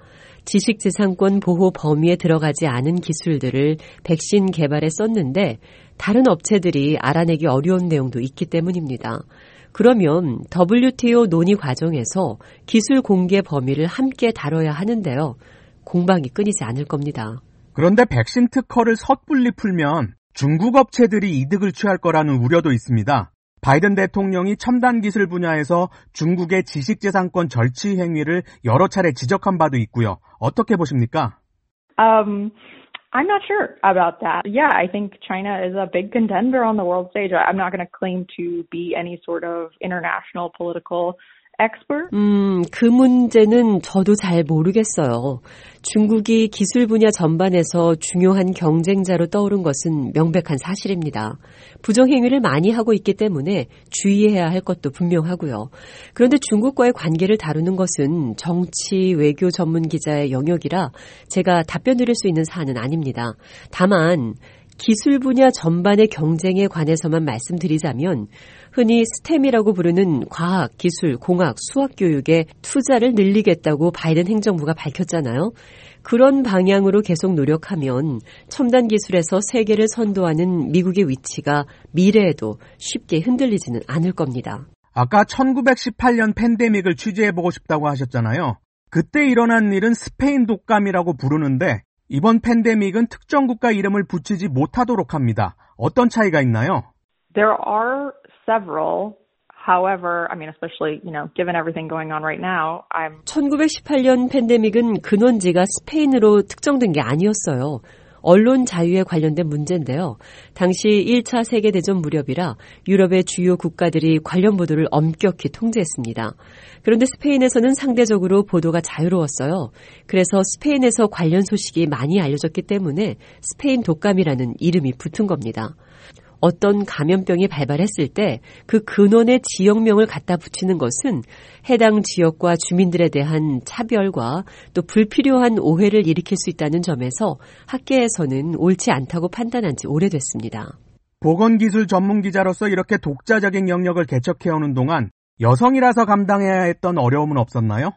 Speaker 8: 지식재산권 보호 범위에 들어가지 않은 기술들을 백신 개발에 썼는데 다른 업체들이 알아내기 어려운 내용도 있기 때문입니다. 그러면 더블유티오 논의 과정에서 기술 공개 범위를 함께 다뤄야 하는데요. 공방이 끊이지 않을 겁니다.
Speaker 6: 그런데 백신 특허를 섣불리 풀면 중국 업체들이 이득을 취할 거라는 우려도 있습니다. 바이든 대통령이 첨단 기술 분야에서 중국의 지식재산권 절취 행위를 여러 차례 지적한 바도 있고요. 어떻게 보십니까?
Speaker 7: Um, I'm not sure about that. Yeah, I think China is a big contender on the world stage. I'm not going to claim to be any sort of international political expert.
Speaker 8: 음, 그 문제는 저도 잘 모르겠어요. 중국이 기술 분야 전반에서 중요한 경쟁자로 떠오른 것은 명백한 사실입니다. 부정행위를 많이 하고 있기 때문에 주의해야 할 것도 분명하고요. 그런데 중국과의 관계를 다루는 것은 정치, 외교 전문 기자의 영역이라 제가 답변 드릴 수 있는 사안은 아닙니다. 다만 기술 분야 전반의 경쟁에 관해서만 말씀드리자면 흔히 스템이라고 부르는 과학, 기술, 공학, 수학 교육에 투자를 늘리겠다고 바이든 행정부가 밝혔잖아요. 그런 방향으로 계속 노력하면 첨단 기술에서 세계를 선도하는 미국의 위치가 미래에도 쉽게 흔들리지는 않을 겁니다.
Speaker 6: 아까 천구백십팔 년 팬데믹을 취재해보고 싶다고 하셨잖아요. 그때 일어난 일은 스페인 독감이라고 부르는데 이번 팬데믹은 특정 국가 이름을 붙이지 못하도록 합니다. 어떤 차이가 있나요?
Speaker 7: There are several. However, I mean, especially, you know, given everything going on right now, I'm...
Speaker 8: 천구백십팔 년 팬데믹은 근원지가 스페인으로 특정된 게 아니었어요. 언론 자유에 관련된 문제인데요. 당시 일 차 세계대전 무렵이라 유럽의 주요 국가들이 관련 보도를 엄격히 통제했습니다. 그런데 스페인에서는 상대적으로 보도가 자유로웠어요. 그래서 스페인에서 관련 소식이 많이 알려졌기 때문에 스페인 독감이라는 이름이 붙은 겁니다. 어떤 감염병이 발발했을 때 그 근원의 지역명을 갖다 붙이는 것은 해당 지역과 주민들에 대한 차별과 또 불필요한 오해를 일으킬 수 있다는 점에서 학계에서는 옳지 않다고 판단한 지 오래됐습니다.
Speaker 6: 보건기술 전문기자로서 이렇게 독자적인 영역을 개척해오는 동안 여성이라서 감당해야 했던 어려움은 없었나요?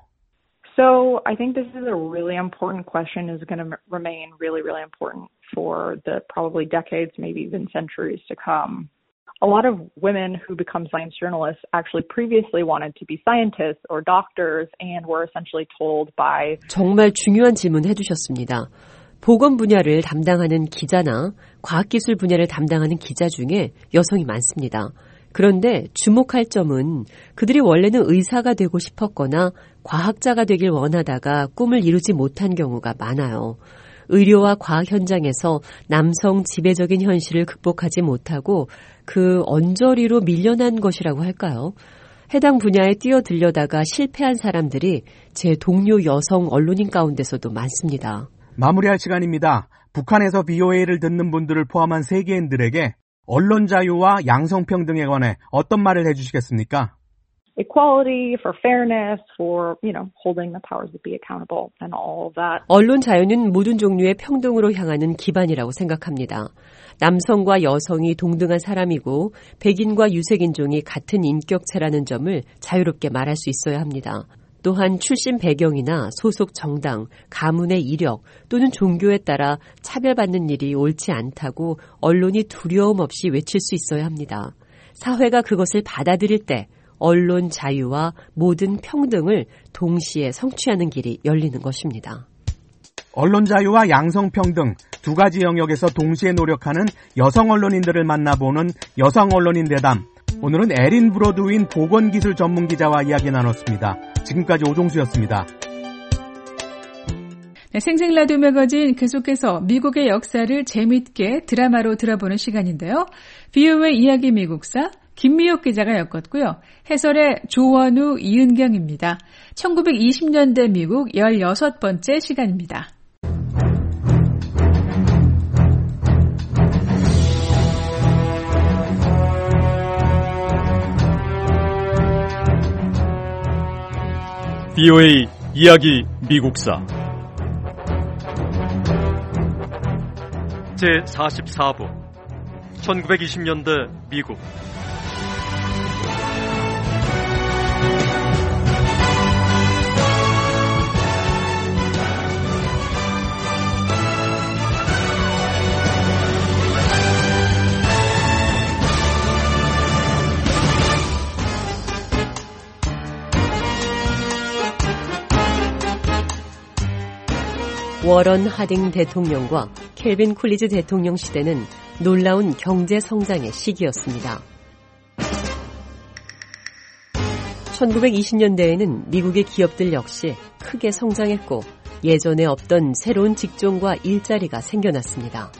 Speaker 7: So I think this is a really important question. Is going to remain really, really important for the probably decades, maybe even centuries to come. A lot of women who become science journalists actually previously wanted to be scientists or doctors and were essentially told by...
Speaker 8: 정말 중요한 질문 해주셨습니다. 보건 분야를 담당하는 기자나 과학기술 분야를 담당하는 기자 중에 여성이 많습니다. 그런데 주목할 점은 그들이 원래는 의사가 되고 싶었거나 과학자가 되길 원하다가 꿈을 이루지 못한 경우가 많아요. 의료와 과학 현장에서 남성 지배적인 현실을 극복하지 못하고 그 언저리로 밀려난 것이라고 할까요? 해당 분야에 뛰어들려다가 실패한 사람들이 제 동료 여성 언론인 가운데서도 많습니다.
Speaker 6: 마무리할 시간입니다. 북한에서 비오에이를 듣는 분들을 포함한 세계인들에게 언론 자유와 양성평등에 관해 어떤 말을 해주시겠습니까?
Speaker 7: Equality, for fairness, for, you know, holding the powers that be accountable and all of that.
Speaker 8: 언론 자유는 모든 종류의 평등으로 향하는 기반이라고 생각합니다. 남성과 여성이 동등한 사람이고 백인과 유색인종이 같은 인격체라는 점을 자유롭게 말할 수 있어야 합니다. 또한 출신 배경이나 소속 정당, 가문의 이력 또는 종교에 따라 차별받는 일이 옳지 않다고 언론이 두려움 없이 외칠 수 있어야 합니다. 사회가 그것을 받아들일 때 언론 자유와 모든 평등을 동시에 성취하는 길이 열리는 것입니다.
Speaker 6: 언론 자유와 양성평등 두 가지 영역에서 동시에 노력하는 여성 언론인들을 만나보는 여성 언론인 대담. 오늘은 에린 브로드윈 보건기술 전문기자와 이야기 나눴습니다. 지금까지 오종수였습니다.
Speaker 2: 네, 생생라디오 매거진 계속해서 미국의 역사를 재미있게 드라마로 들어보는 시간인데요. 비오에이 이야기 미국사 김미옥 기자가 엮었고요. 해설의 조원우, 이은경입니다. 천구백이십 년대 미국 열여섯 번째 시간입니다.
Speaker 1: 비오에이 이야기 미국사 제사십사 부
Speaker 9: 천구백이십 년대 미국.
Speaker 8: 워런 하딩 대통령과 켈빈 쿨리즈 대통령 시대는 놀라운 경제 성장의 시기였습니다. 천구백이십 년대에는 미국의 기업들 역시 크게 성장했고 예전에 없던 새로운 직종과 일자리가 생겨났습니다.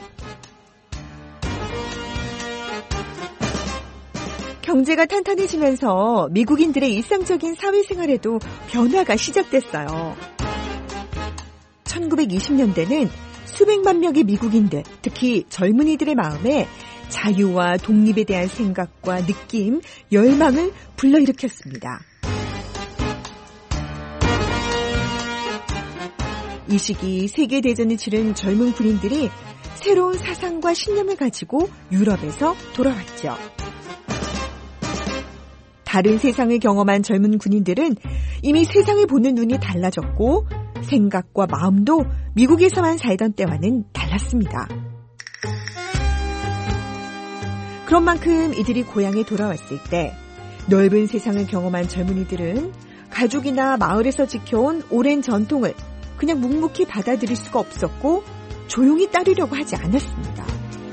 Speaker 10: 경제가 탄탄해지면서 미국인들의 일상적인 사회생활에도 변화가 시작됐어요. 천구백이십 년대는 수백만 명의 미국인들, 특히 젊은이들의 마음에 자유와 독립에 대한 생각과 느낌, 열망을 불러일으켰습니다. 이 시기 세계대전을 치른 젊은 군인들이 새로운 사상과 신념을 가지고 유럽에서 돌아왔죠. 다른 세상을 경험한 젊은 군인들은 이미 세상을 보는 눈이 달라졌고 생각과 마음도 미국에서만 살던 때와는 달랐습니다. 그런 만큼 이들이 고향에 돌아왔을 때 넓은 세상을 경험한 젊은이들은 가족이나 마을에서 지켜온 오랜 전통을 그냥 묵묵히 받아들일 수가 없었고 조용히 따르려고 하지 않았습니다.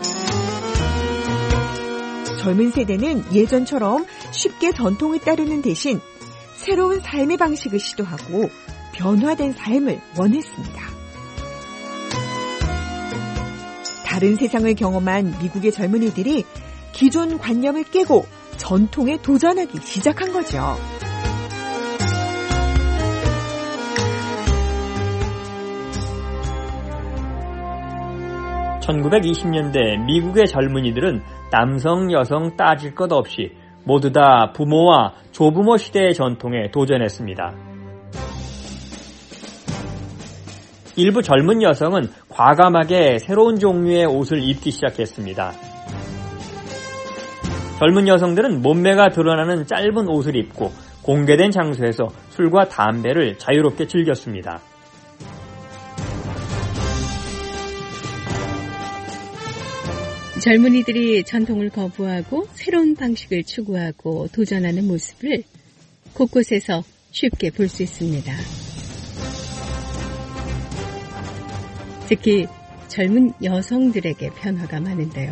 Speaker 10: 젊은 세대는 예전처럼 쉽게 전통을 따르는 대신 새로운 삶의 방식을 시도하고 변화된 삶을 원했습니다. 다른 세상을 경험한 미국의 젊은이들이 기존 관념을 깨고 전통에 도전하기 시작한 거죠.
Speaker 11: 천구백이십 년대 미국의 젊은이들은 남성, 여성 따질 것 없이 모두 다 부모와 조부모 시대의 전통에 도전했습니다. 일부 젊은 여성은 과감하게 새로운 종류의 옷을 입기 시작했습니다. 젊은 여성들은 몸매가 드러나는 짧은 옷을 입고 공개된 장소에서 술과 담배를 자유롭게 즐겼습니다.
Speaker 12: 젊은이들이 전통을 거부하고 새로운 방식을 추구하고 도전하는 모습을 곳곳에서 쉽게 볼 수 있습니다. 특히 젊은 여성들에게 변화가 많은데요.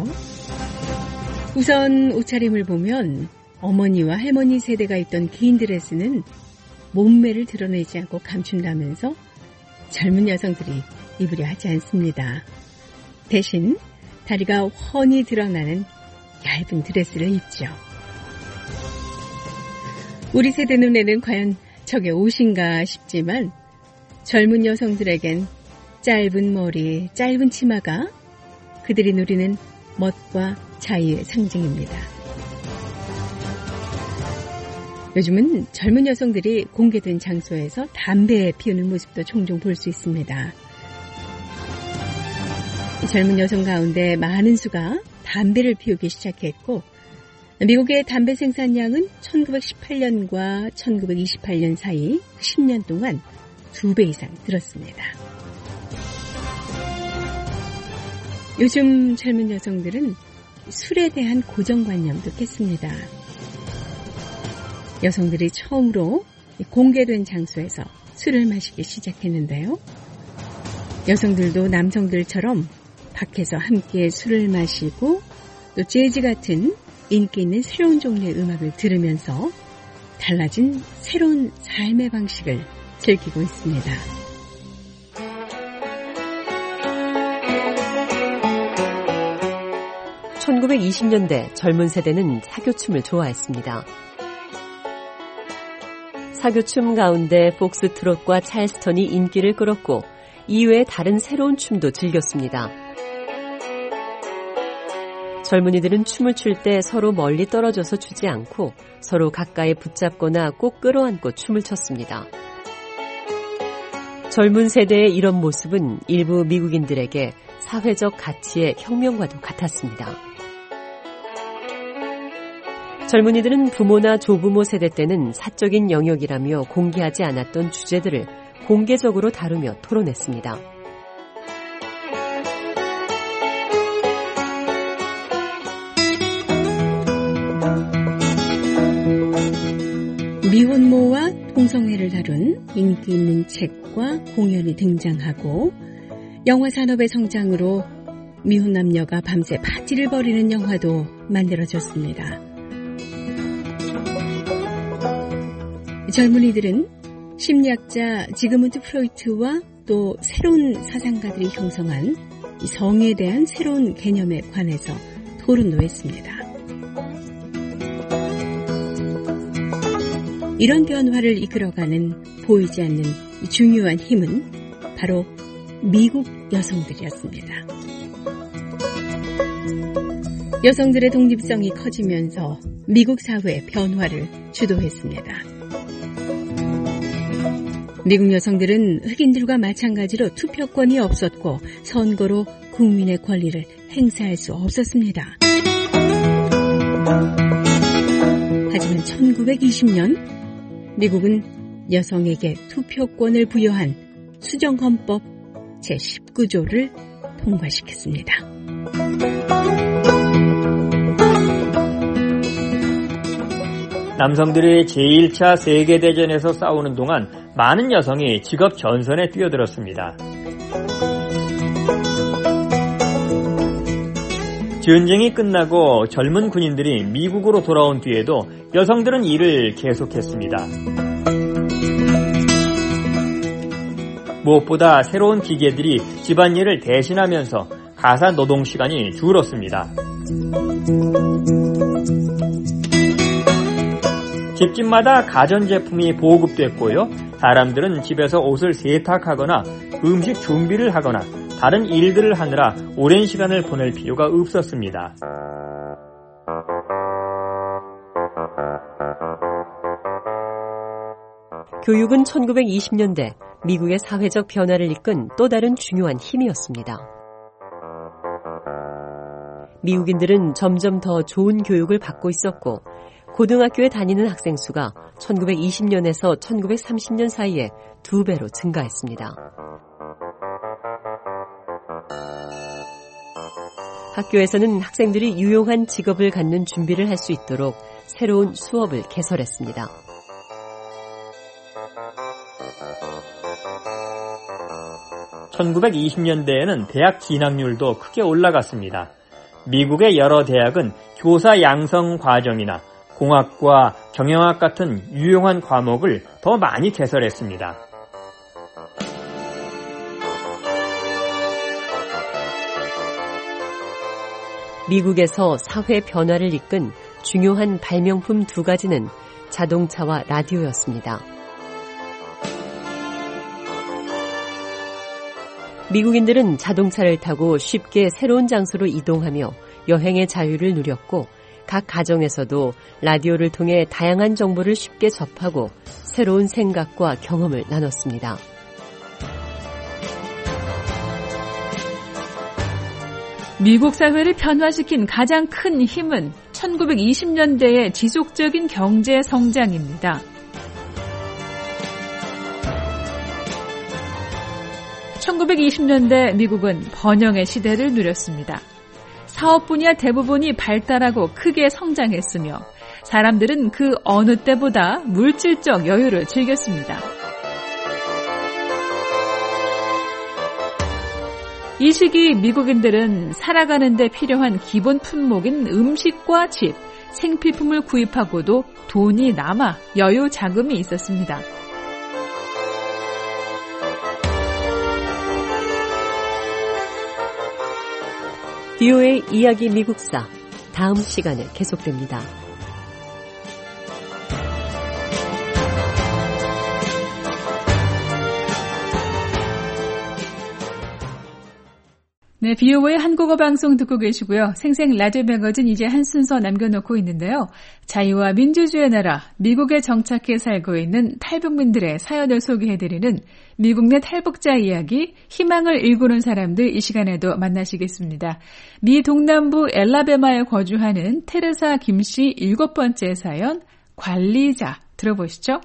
Speaker 12: 우선 옷차림을 보면 어머니와 할머니 세대가 입던 긴 드레스는 몸매를 드러내지 않고 감춘다면서 젊은 여성들이 입으려 하지 않습니다. 대신 다리가 훤히 드러나는 얇은 드레스를 입죠. 우리 세대 눈에는 과연 저게 옷인가 싶지만 젊은 여성들에겐 짧은 머리, 짧은 치마가 그들이 누리는 멋과 자유의 상징입니다. 요즘은 젊은 여성들이 공개된 장소에서 담배 피우는 모습도 종종 볼 수 있습니다. 젊은 여성 가운데 많은 수가 담배를 피우기 시작했고 미국의 담배 생산량은 천구백십팔 년과 천구백이십팔 년 사이 십 년 동안 두 배 이상 늘었습니다. 요즘 젊은 여성들은 술에 대한 고정관념도 깼습니다. 여성들이 처음으로 공개된 장소에서 술을 마시기 시작했는데요. 여성들도 남성들처럼 밖에서 함께 술을 마시고 또 재즈 같은 인기 있는 새로운 종류의 음악을 들으면서 달라진 새로운 삶의 방식을 즐기고 있습니다.
Speaker 8: 천구백이십 년대 젊은 세대는 사교춤을 좋아했습니다. 사교춤 가운데 폭스트롯과 찰스턴이 인기를 끌었고 이외에 다른 새로운 춤도 즐겼습니다. 젊은이들은 춤을 출 때 서로 멀리 떨어져서 추지 않고 서로 가까이 붙잡거나 꼭 끌어안고 춤을 췄습니다. 젊은 세대의 이런 모습은 일부 미국인들에게 사회적 가치의 혁명과도 같았습니다. 젊은이들은 부모나 조부모 세대 때는 사적인 영역이라며 공개하지 않았던 주제들을 공개적으로 다루며 토론했습니다.
Speaker 12: 미혼모와 동성애를 다룬 인기 있는 책과 공연이 등장하고 영화 산업의 성장으로 미혼 남녀가 밤새 파티를 벌이는 영화도 만들어졌습니다. 젊은이들은 심리학자 지그문드 프로이트와 또 새로운 사상가들이 형성한 성에 대한 새로운 개념에 관해서 토론도 했습니다. 이런 변화를 이끌어가는 보이지 않는 중요한 힘은 바로 미국 여성들이었습니다. 여성들의 독립성이 커지면서 미국 사회 변화를 주도했습니다. 미국 여성들은 흑인들과 마찬가지로 투표권이 없었고 선거로 국민의 권리를 행사할 수 없었습니다. 하지만 천구백이십 년 미국은 여성에게 투표권을 부여한 수정헌법 제십구 조를 통과시켰습니다.
Speaker 11: 남성들이 제일 차 세계대전에서 싸우는 동안 많은 여성이 직업 전선에 뛰어들었습니다. 전쟁이 끝나고 젊은 군인들이 미국으로 돌아온 뒤에도 여성들은 일을 계속했습니다. 무엇보다 새로운 기계들이 집안일을 대신하면서 가사 노동 시간이 줄었습니다. 집집마다 가전제품이 보급됐고요. 사람들은 집에서 옷을 세탁하거나 음식 준비를 하거나 다른 일들을 하느라 오랜 시간을 보낼 필요가 없었습니다.
Speaker 8: 교육은 천구백이십 년대 미국의 사회적 변화를 이끈 또 다른 중요한 힘이었습니다. 미국인들은 점점 더 좋은 교육을 받고 있었고 고등학교에 다니는 학생 수가 천구백이십 년에서 천구백삼십 년 사이에 두 배로 증가했습니다. 학교에서는 학생들이 유용한 직업을 갖는 준비를 할 수 있도록 새로운 수업을 개설했습니다.
Speaker 11: 천구백이십 년대에는 대학 진학률도 크게 올라갔습니다. 미국의 여러 대학은 교사 양성 과정이나 공학과 경영학 같은 유용한 과목을 더 많이 개설했습니다.
Speaker 8: 미국에서 사회 변화를 이끈 중요한 발명품 두 가지는 자동차와 라디오였습니다. 미국인들은 자동차를 타고 쉽게 새로운 장소로 이동하며 여행의 자유를 누렸고 각 가정에서도 라디오를 통해 다양한 정보를 쉽게 접하고 새로운 생각과 경험을 나눴습니다.
Speaker 2: 미국 사회를 변화시킨 가장 큰 힘은 천구백이십 년대의 지속적인 경제 성장입니다. 천구백이십 년대 미국은 번영의 시대를 누렸습니다. 사업 분야 대부분이 발달하고 크게 성장했으며 사람들은 그 어느 때보다 물질적 여유를 즐겼습니다. 이 시기 미국인들은 살아가는 데 필요한 기본 품목인 음식과 집, 생필품을 구입하고도 돈이 남아 여유 자금이 있었습니다.
Speaker 8: 비오에이 이야기 미국사, 다음 시간에 계속됩니다.
Speaker 2: 네, 비오오의 한국어 방송 듣고 계시고요. 생생 라디오 매거진 이제 한 순서 남겨놓고 있는데요. 자유와 민주주의의 나라, 미국에 정착해 살고 있는 탈북민들의 사연을 소개해드리는 미국 내 탈북자 이야기, 희망을 일구는 사람들 이 시간에도 만나시겠습니다. 미 동남부 엘라베마에 거주하는 테레사 김 씨 일곱 번째 사연, 관리자 들어보시죠.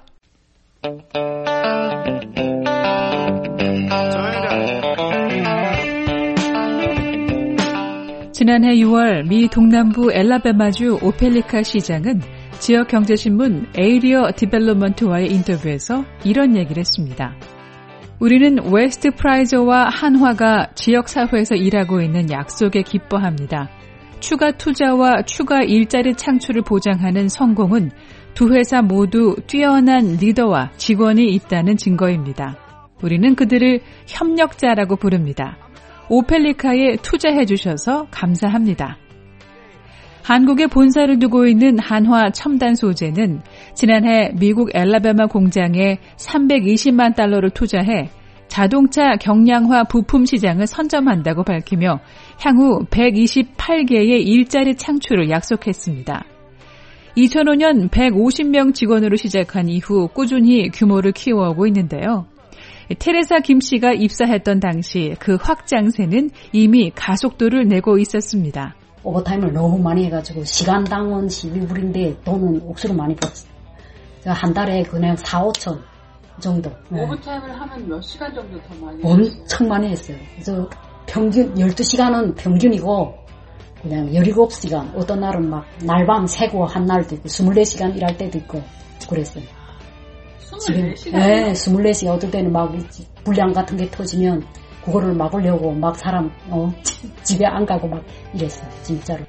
Speaker 2: 지난해 유월 미 동남부 엘라베마주 오펠리카 시장은 지역 경제신문 에이리어 디벨롭먼트와의 인터뷰에서 이런 얘기를 했습니다. 우리는 웨스트 프라이저와 한화가 지역사회에서 일하고 있는 약속에 기뻐합니다. 추가 투자와 추가 일자리 창출을 보장하는 성공은 두 회사 모두 뛰어난 리더와 직원이 있다는 증거입니다. 우리는 그들을 협력자라고 부릅니다. 오펠리카에 투자해 주셔서 감사합니다. 한국에 본사를 두고 있는 한화 첨단 소재는 지난해 미국 엘라베마 공장에 삼백이십만 달러를 투자해 자동차 경량화 부품 시장을 선점한다고 밝히며 향후 백이십팔 개의 일자리 창출을 약속했습니다. 이천오 년 백오십 명 직원으로 시작한 이후 꾸준히 규모를 키워오고 있는데요. 테레사 김 씨가 입사했던 당시 그 확장세는 이미 가속도를 내고 있었습니다.
Speaker 13: 오버타임을 너무 많이 해가지고 시간당원 십이 불인데 돈은 억수로 많이 벌었어요. 한 달에 그냥 사, 오천 정도.
Speaker 14: 오버타임을 네. 하면 몇 시간 정도 더 많이
Speaker 13: 했어요? 엄청 많이 했어요. 그래서 평균 열두 시간은 평균이고 그냥 열일곱 시간 어떤 날은 막 날밤 새고 한 날도 있고 이십사 시간 일할 때도 있고 그랬어요.
Speaker 14: 이십사 시간?
Speaker 13: 네, 이십사 시간 어떨 때는 막 불량 같은 게 터지면 그거를 막으려고 막 사람 어, 집에 안 가고 막 이랬어요. 진짜로.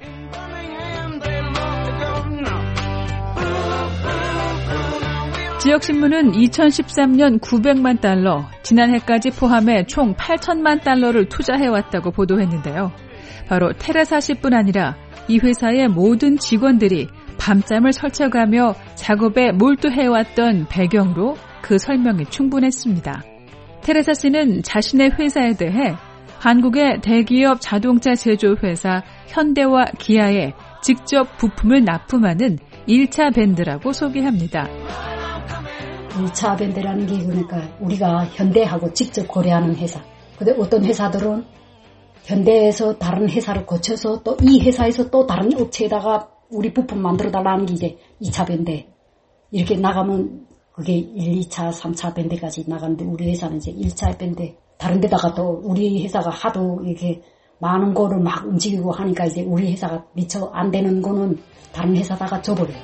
Speaker 2: 지역신문은 이천십삼 년 구백만 달러, 지난해까지 포함해 총 팔천만 달러를 투자해왔다고 보도했는데요. 바로 테레사 씨뿐 아니라 이 회사의 모든 직원들이 밤잠을 설쳐가며 작업에 몰두해왔던 배경으로 그 설명이 충분했습니다. 테레사 씨는 자신의 회사에 대해 한국의 대기업 자동차 제조회사 현대와 기아에 직접 부품을 납품하는 일 차 밴드라고 소개합니다.
Speaker 13: 일 차 밴드라는 게 그러니까 우리가 현대하고 직접 거래하는 회사. 근데 어떤 회사들은 현대에서 다른 회사를 거쳐서 또 이 회사에서 또 다른 업체에다가 우리 부품 만들어 달라는 게 이제 이 차 밴드. 이렇게 나가면 그게 일, 이 차, 삼 차 밴드까지 나가는데 우리 회사는 이제 일 차 밴드. 다른 데다가 또 우리 회사가 하도 이렇게 많은 거를 막 움직이고 하니까 이제 우리 회사가 미처 안 되는 거는 다른 회사다가 줘버려요.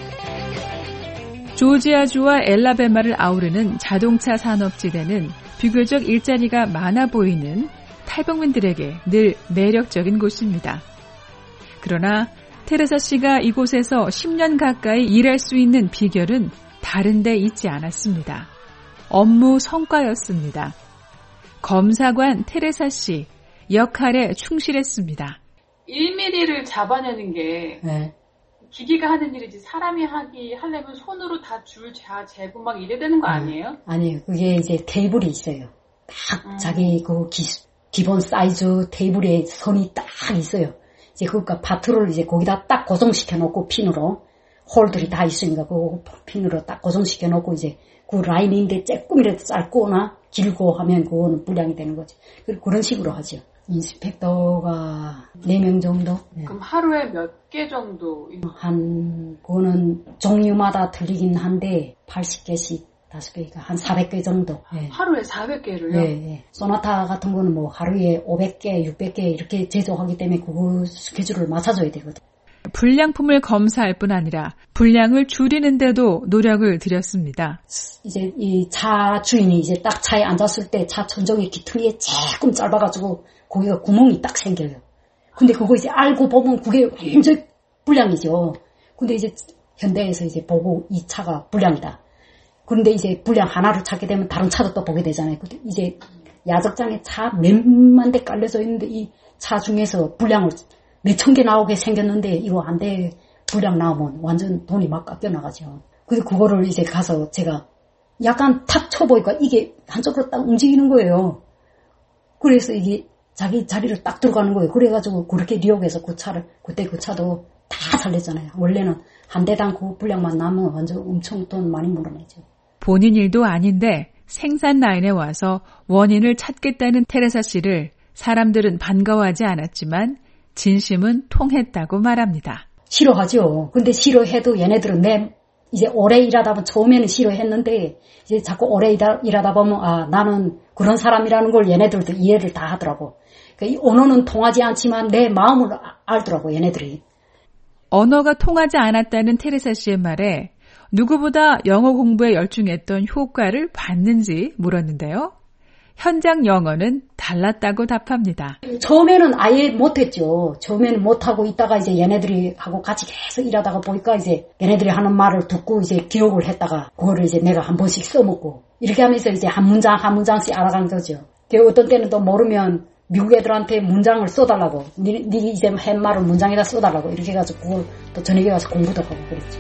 Speaker 2: 조지아주와 엘라베마를 아우르는 자동차 산업지대는 비교적 일자리가 많아 보이는 탈북민들에게 늘 매력적인 곳입니다. 그러나 테레사 씨가 이곳에서 십 년 가까이 일할 수 있는 비결은 다른 데 있지 않았습니다. 업무 성과였습니다. 검사관 테레사 씨 역할에 충실했습니다.
Speaker 14: 일 밀리미터를 잡아내는 게
Speaker 13: 네.
Speaker 14: 기계가 하는 일이지 사람이 하기 하려면 손으로 다 줄 재고 막 이래야 되는 거 아니에요?
Speaker 13: 아니에요. 그게 이제 테이블이 있어요. 딱 음. 자기 그 기, 기본 사이즈 테이블에 선이 딱 있어요. 이제 그러니까 파트를 이제 거기다 딱 고정시켜 놓고 핀으로 홀들이 다 있으니까 그 핀으로 딱 고정시켜 놓고 이제 그 라인인데 조금이라도 짧거나 길고 하면 그거는 불량이 되는 거지. 그런 식으로 하죠. 인스펙터가 네 명 정도.
Speaker 14: 그럼 하루에 몇 개 정도?
Speaker 13: 한, 그거는 종류마다 틀리긴 한데 팔십 개씩 다섯 개니까 한 사백 개 정도.
Speaker 14: 네. 하루에 사백 개를요?
Speaker 13: 네, 네. 소나타 같은 거는 뭐 하루에 오백 개, 육백 개 이렇게 제조하기 때문에 그거 스케줄을 맞춰줘야 되거든.
Speaker 2: 불량품을 검사할 뿐 아니라 불량을 줄이는데도 노력을 들였습니다.
Speaker 13: 이제 이 차 주인이 이제 딱 차에 앉았을 때 차 천정의 기퉁이에 조금 짧아가지고 거기가 구멍이 딱 생겨요. 근데 그거 이제 알고 보면 그게 완전 불량이죠. 근데 이제 현대에서 이제 보고 이 차가 불량이다. 그런데 이제 불량 하나를 찾게 되면 다른 차도 또 보게 되잖아요. 근데 이제 야적장에 차 몇만 대 깔려져 있는데 이 차 중에서 불량을 몇천 개 나오게 생겼는데 이거 안 돼. 불량 나오면 완전 돈이 막 깎여 나가죠. 그래서 그거를 이제 가서 제가 약간 탁 쳐보니까 이게 한쪽으로 딱 움직이는 거예요. 그래서 이게 자기 자리를 딱 들어가는 거예요. 그래가지고 그렇게 뉴욕에서 그 차를 그때 그 차도 다 살렸잖아요. 원래는 한 대당 그 분량만 남으면 완전 엄청 돈 많이 물어내죠.
Speaker 2: 본인 일도 아닌데 생산 라인에 와서 원인을 찾겠다는 테레사 씨를 사람들은 반가워하지 않았지만 진심은 통했다고 말합니다.
Speaker 13: 싫어하죠. 근데 싫어해도 얘네들은 내 이제 오래 일하다 보면 처음에는 싫어했는데 이제 자꾸 오래 일하, 일하다 보면 아 나는 그런 사람이라는 걸 얘네들도 이해를 다 하더라고. 그러니까 이 언어는 통하지 않지만 내 마음을 알더라고 얘네들이.
Speaker 2: 언어가 통하지 않았다는 테레사 씨의 말에 누구보다 영어 공부에 열중했던 효과를 봤는지 물었는데요. 현장 영어는 달랐다고 답합니다.
Speaker 13: 처음에는 아예 못했죠. 처음에는 못하고 있다가 이제 얘네들이 하고 같이 계속 일하다가 보니까 이제 얘네들이 하는 말을 듣고 이제 기억을 했다가 그거를 이제 내가 한 번씩 써먹고 이렇게 하면서 이제 한 문장 한 문장씩 알아간 거죠. 어떤 때는 또 모르면 미국 애들한테 문장을 써달라고 니, 니 이제 한 말을 문장에다 써달라고 이렇게 해가지고 그걸 또 저녁에 가서 공부도 하고 그랬죠.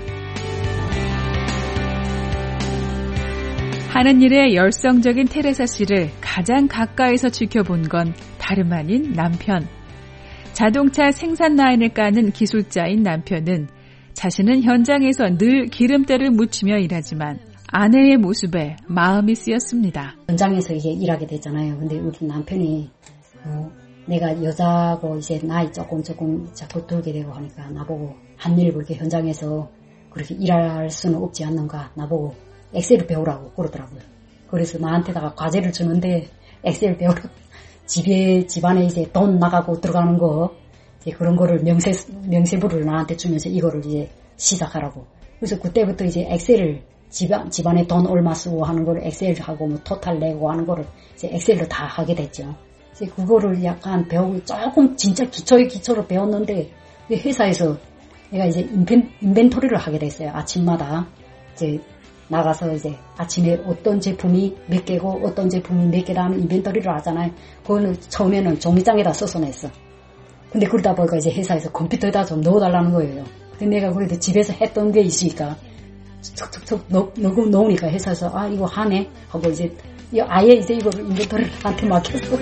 Speaker 2: 하는 일에 열성적인 테레사 씨를 가장 가까이서 지켜본 건 다름 아닌 남편. 자동차 생산 라인을 까는 기술자인 남편은 자신은 현장에서 늘 기름때를 묻히며 일하지만 아내의 모습에 마음이 쓰였습니다.
Speaker 13: 현장에서 이제 일하게 됐잖아요. 근데 우리 남편이 어, 내가 여자고 이제 나이 조금 조금 자꾸 들게 되고 하니까 나보고 한 일 그렇게 현장에서 그렇게 일할 수는 없지 않는가 나보고 엑셀을 배우라고 그러더라고요. 그래서 나한테다가 과제를 주는데 엑셀 배우라고 집에 집안에 이제 돈 나가고 들어가는 거 이제 그런 거를 명세 명세부를 나한테 주면서 이거를 이제 시작하라고. 그래서 그때부터 이제 엑셀을 집안 집안에 돈 얼마 쓰고 하는 거를 엑셀하고 뭐 토탈 내고 하는 거를 이제 엑셀로 다 하게 됐죠. 이제 그거를 약간 배우고 조금 진짜 기초의 기초로 배웠는데 회사에서 내가 이제 인벤, 인벤토리를 하게 됐어요. 아침마다 이제 나가서 이제 아침에 어떤 제품이 몇 개고 어떤 제품이 몇 개다 하면 인벤토리를 하잖아요. 그거는 처음에는 종이장에다 써서 냈어. 근데 그러다 보니까 이제 회사에서 컴퓨터에다 좀 넣어달라는 거예요. 근데 내가 그래도 집에서 했던 게 있으니까 툭툭툭 넣, 넣고 넣으니까 회사에서 아 이거 하네 하고 이제 아예 이제 이거를 인벤토리를 한테 맡겼어.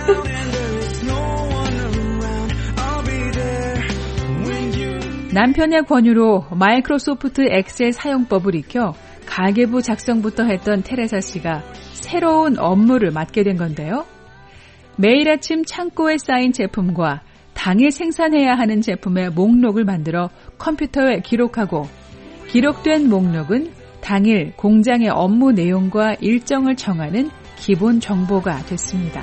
Speaker 2: 남편의 권유로 마이크로소프트 엑셀 사용법을 익혀 가계부 작성부터 했던 테레사 씨가 새로운 업무를 맡게 된 건데요. 매일 아침 창고에 쌓인 제품과 당일 생산해야 하는 제품의 목록을 만들어 컴퓨터에 기록하고 기록된 목록은 당일 공장의 업무 내용과 일정을 정하는 기본 정보가 됐습니다.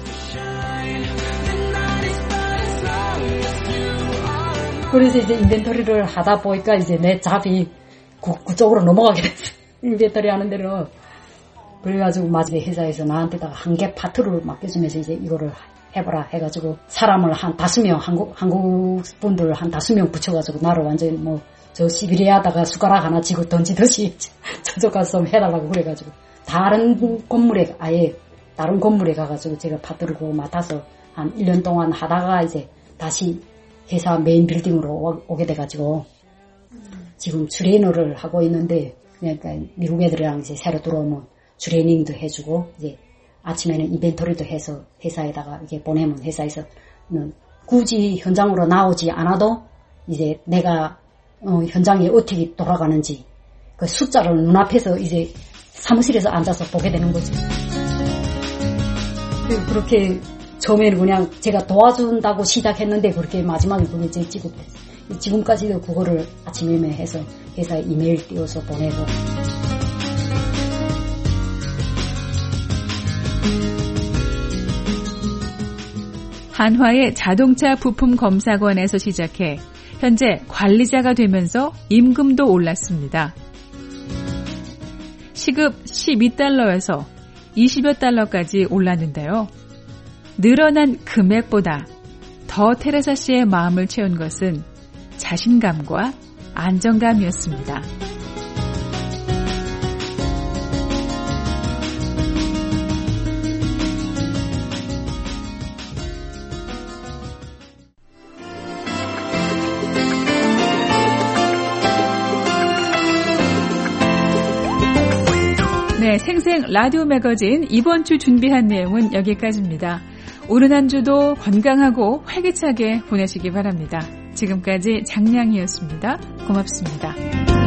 Speaker 13: 그래서 이제 인벤토리를 하다 보니까 이제 내 잡이 그, 그쪽으로 넘어가게 됐어. 인벤토리 하는 대로. 그래가지고 마지막에 회사에서 나한테다가 한 개 파트를 맡겨주면서 이제 이거를 해보라 해가지고 사람을 한 다섯 명, 한국, 한국 분들 한 다섯 명 붙여가지고 나를 완전히 뭐 저 시비리에다가 숟가락 하나 쥐고 던지듯이 저쪽 가서 좀 해달라고 그래가지고 다른 건물에 아예 다른 건물에 가가지고 제가 파트를 그거 맡아서 한 일 년 동안 하다가 이제 다시 회사 메인 빌딩으로 오게 돼가지고 지금 트레이너를 하고 있는데 그러니까 미국 애들이랑 이제 새로 들어오면 트레이닝도 해주고 이제 아침에는 이벤토리도 해서 회사에다가 이렇게 보내면 회사에서는 굳이 현장으로 나오지 않아도 이제 내가 어, 현장이 어떻게 돌아가는지 그 숫자를 눈앞에서 이제 사무실에서 앉아서 보게 되는 거지. 그렇게 처음에는 그냥 제가 도와준다고 시작했는데 그렇게 마지막에 그게 제 직업됐어요. 지금까지도 그거를 아침에 해서 회사에 이메일 띄워서 보내고.
Speaker 2: 한화의 자동차 부품 검사관에서 시작해 현재 관리자가 되면서 임금도 올랐습니다. 시급 십이 달러에서 이십여 달러까지 올랐는데요. 늘어난 금액보다 더 테레사 씨의 마음을 채운 것은 자신감과 안정감이었습니다. 네, 생생 라디오 매거진 이번 주 준비한 내용은 여기까지입니다. 오는 한 주도 건강하고 활기차게 보내시기 바랍니다. 지금까지 장량이었습니다. 고맙습니다.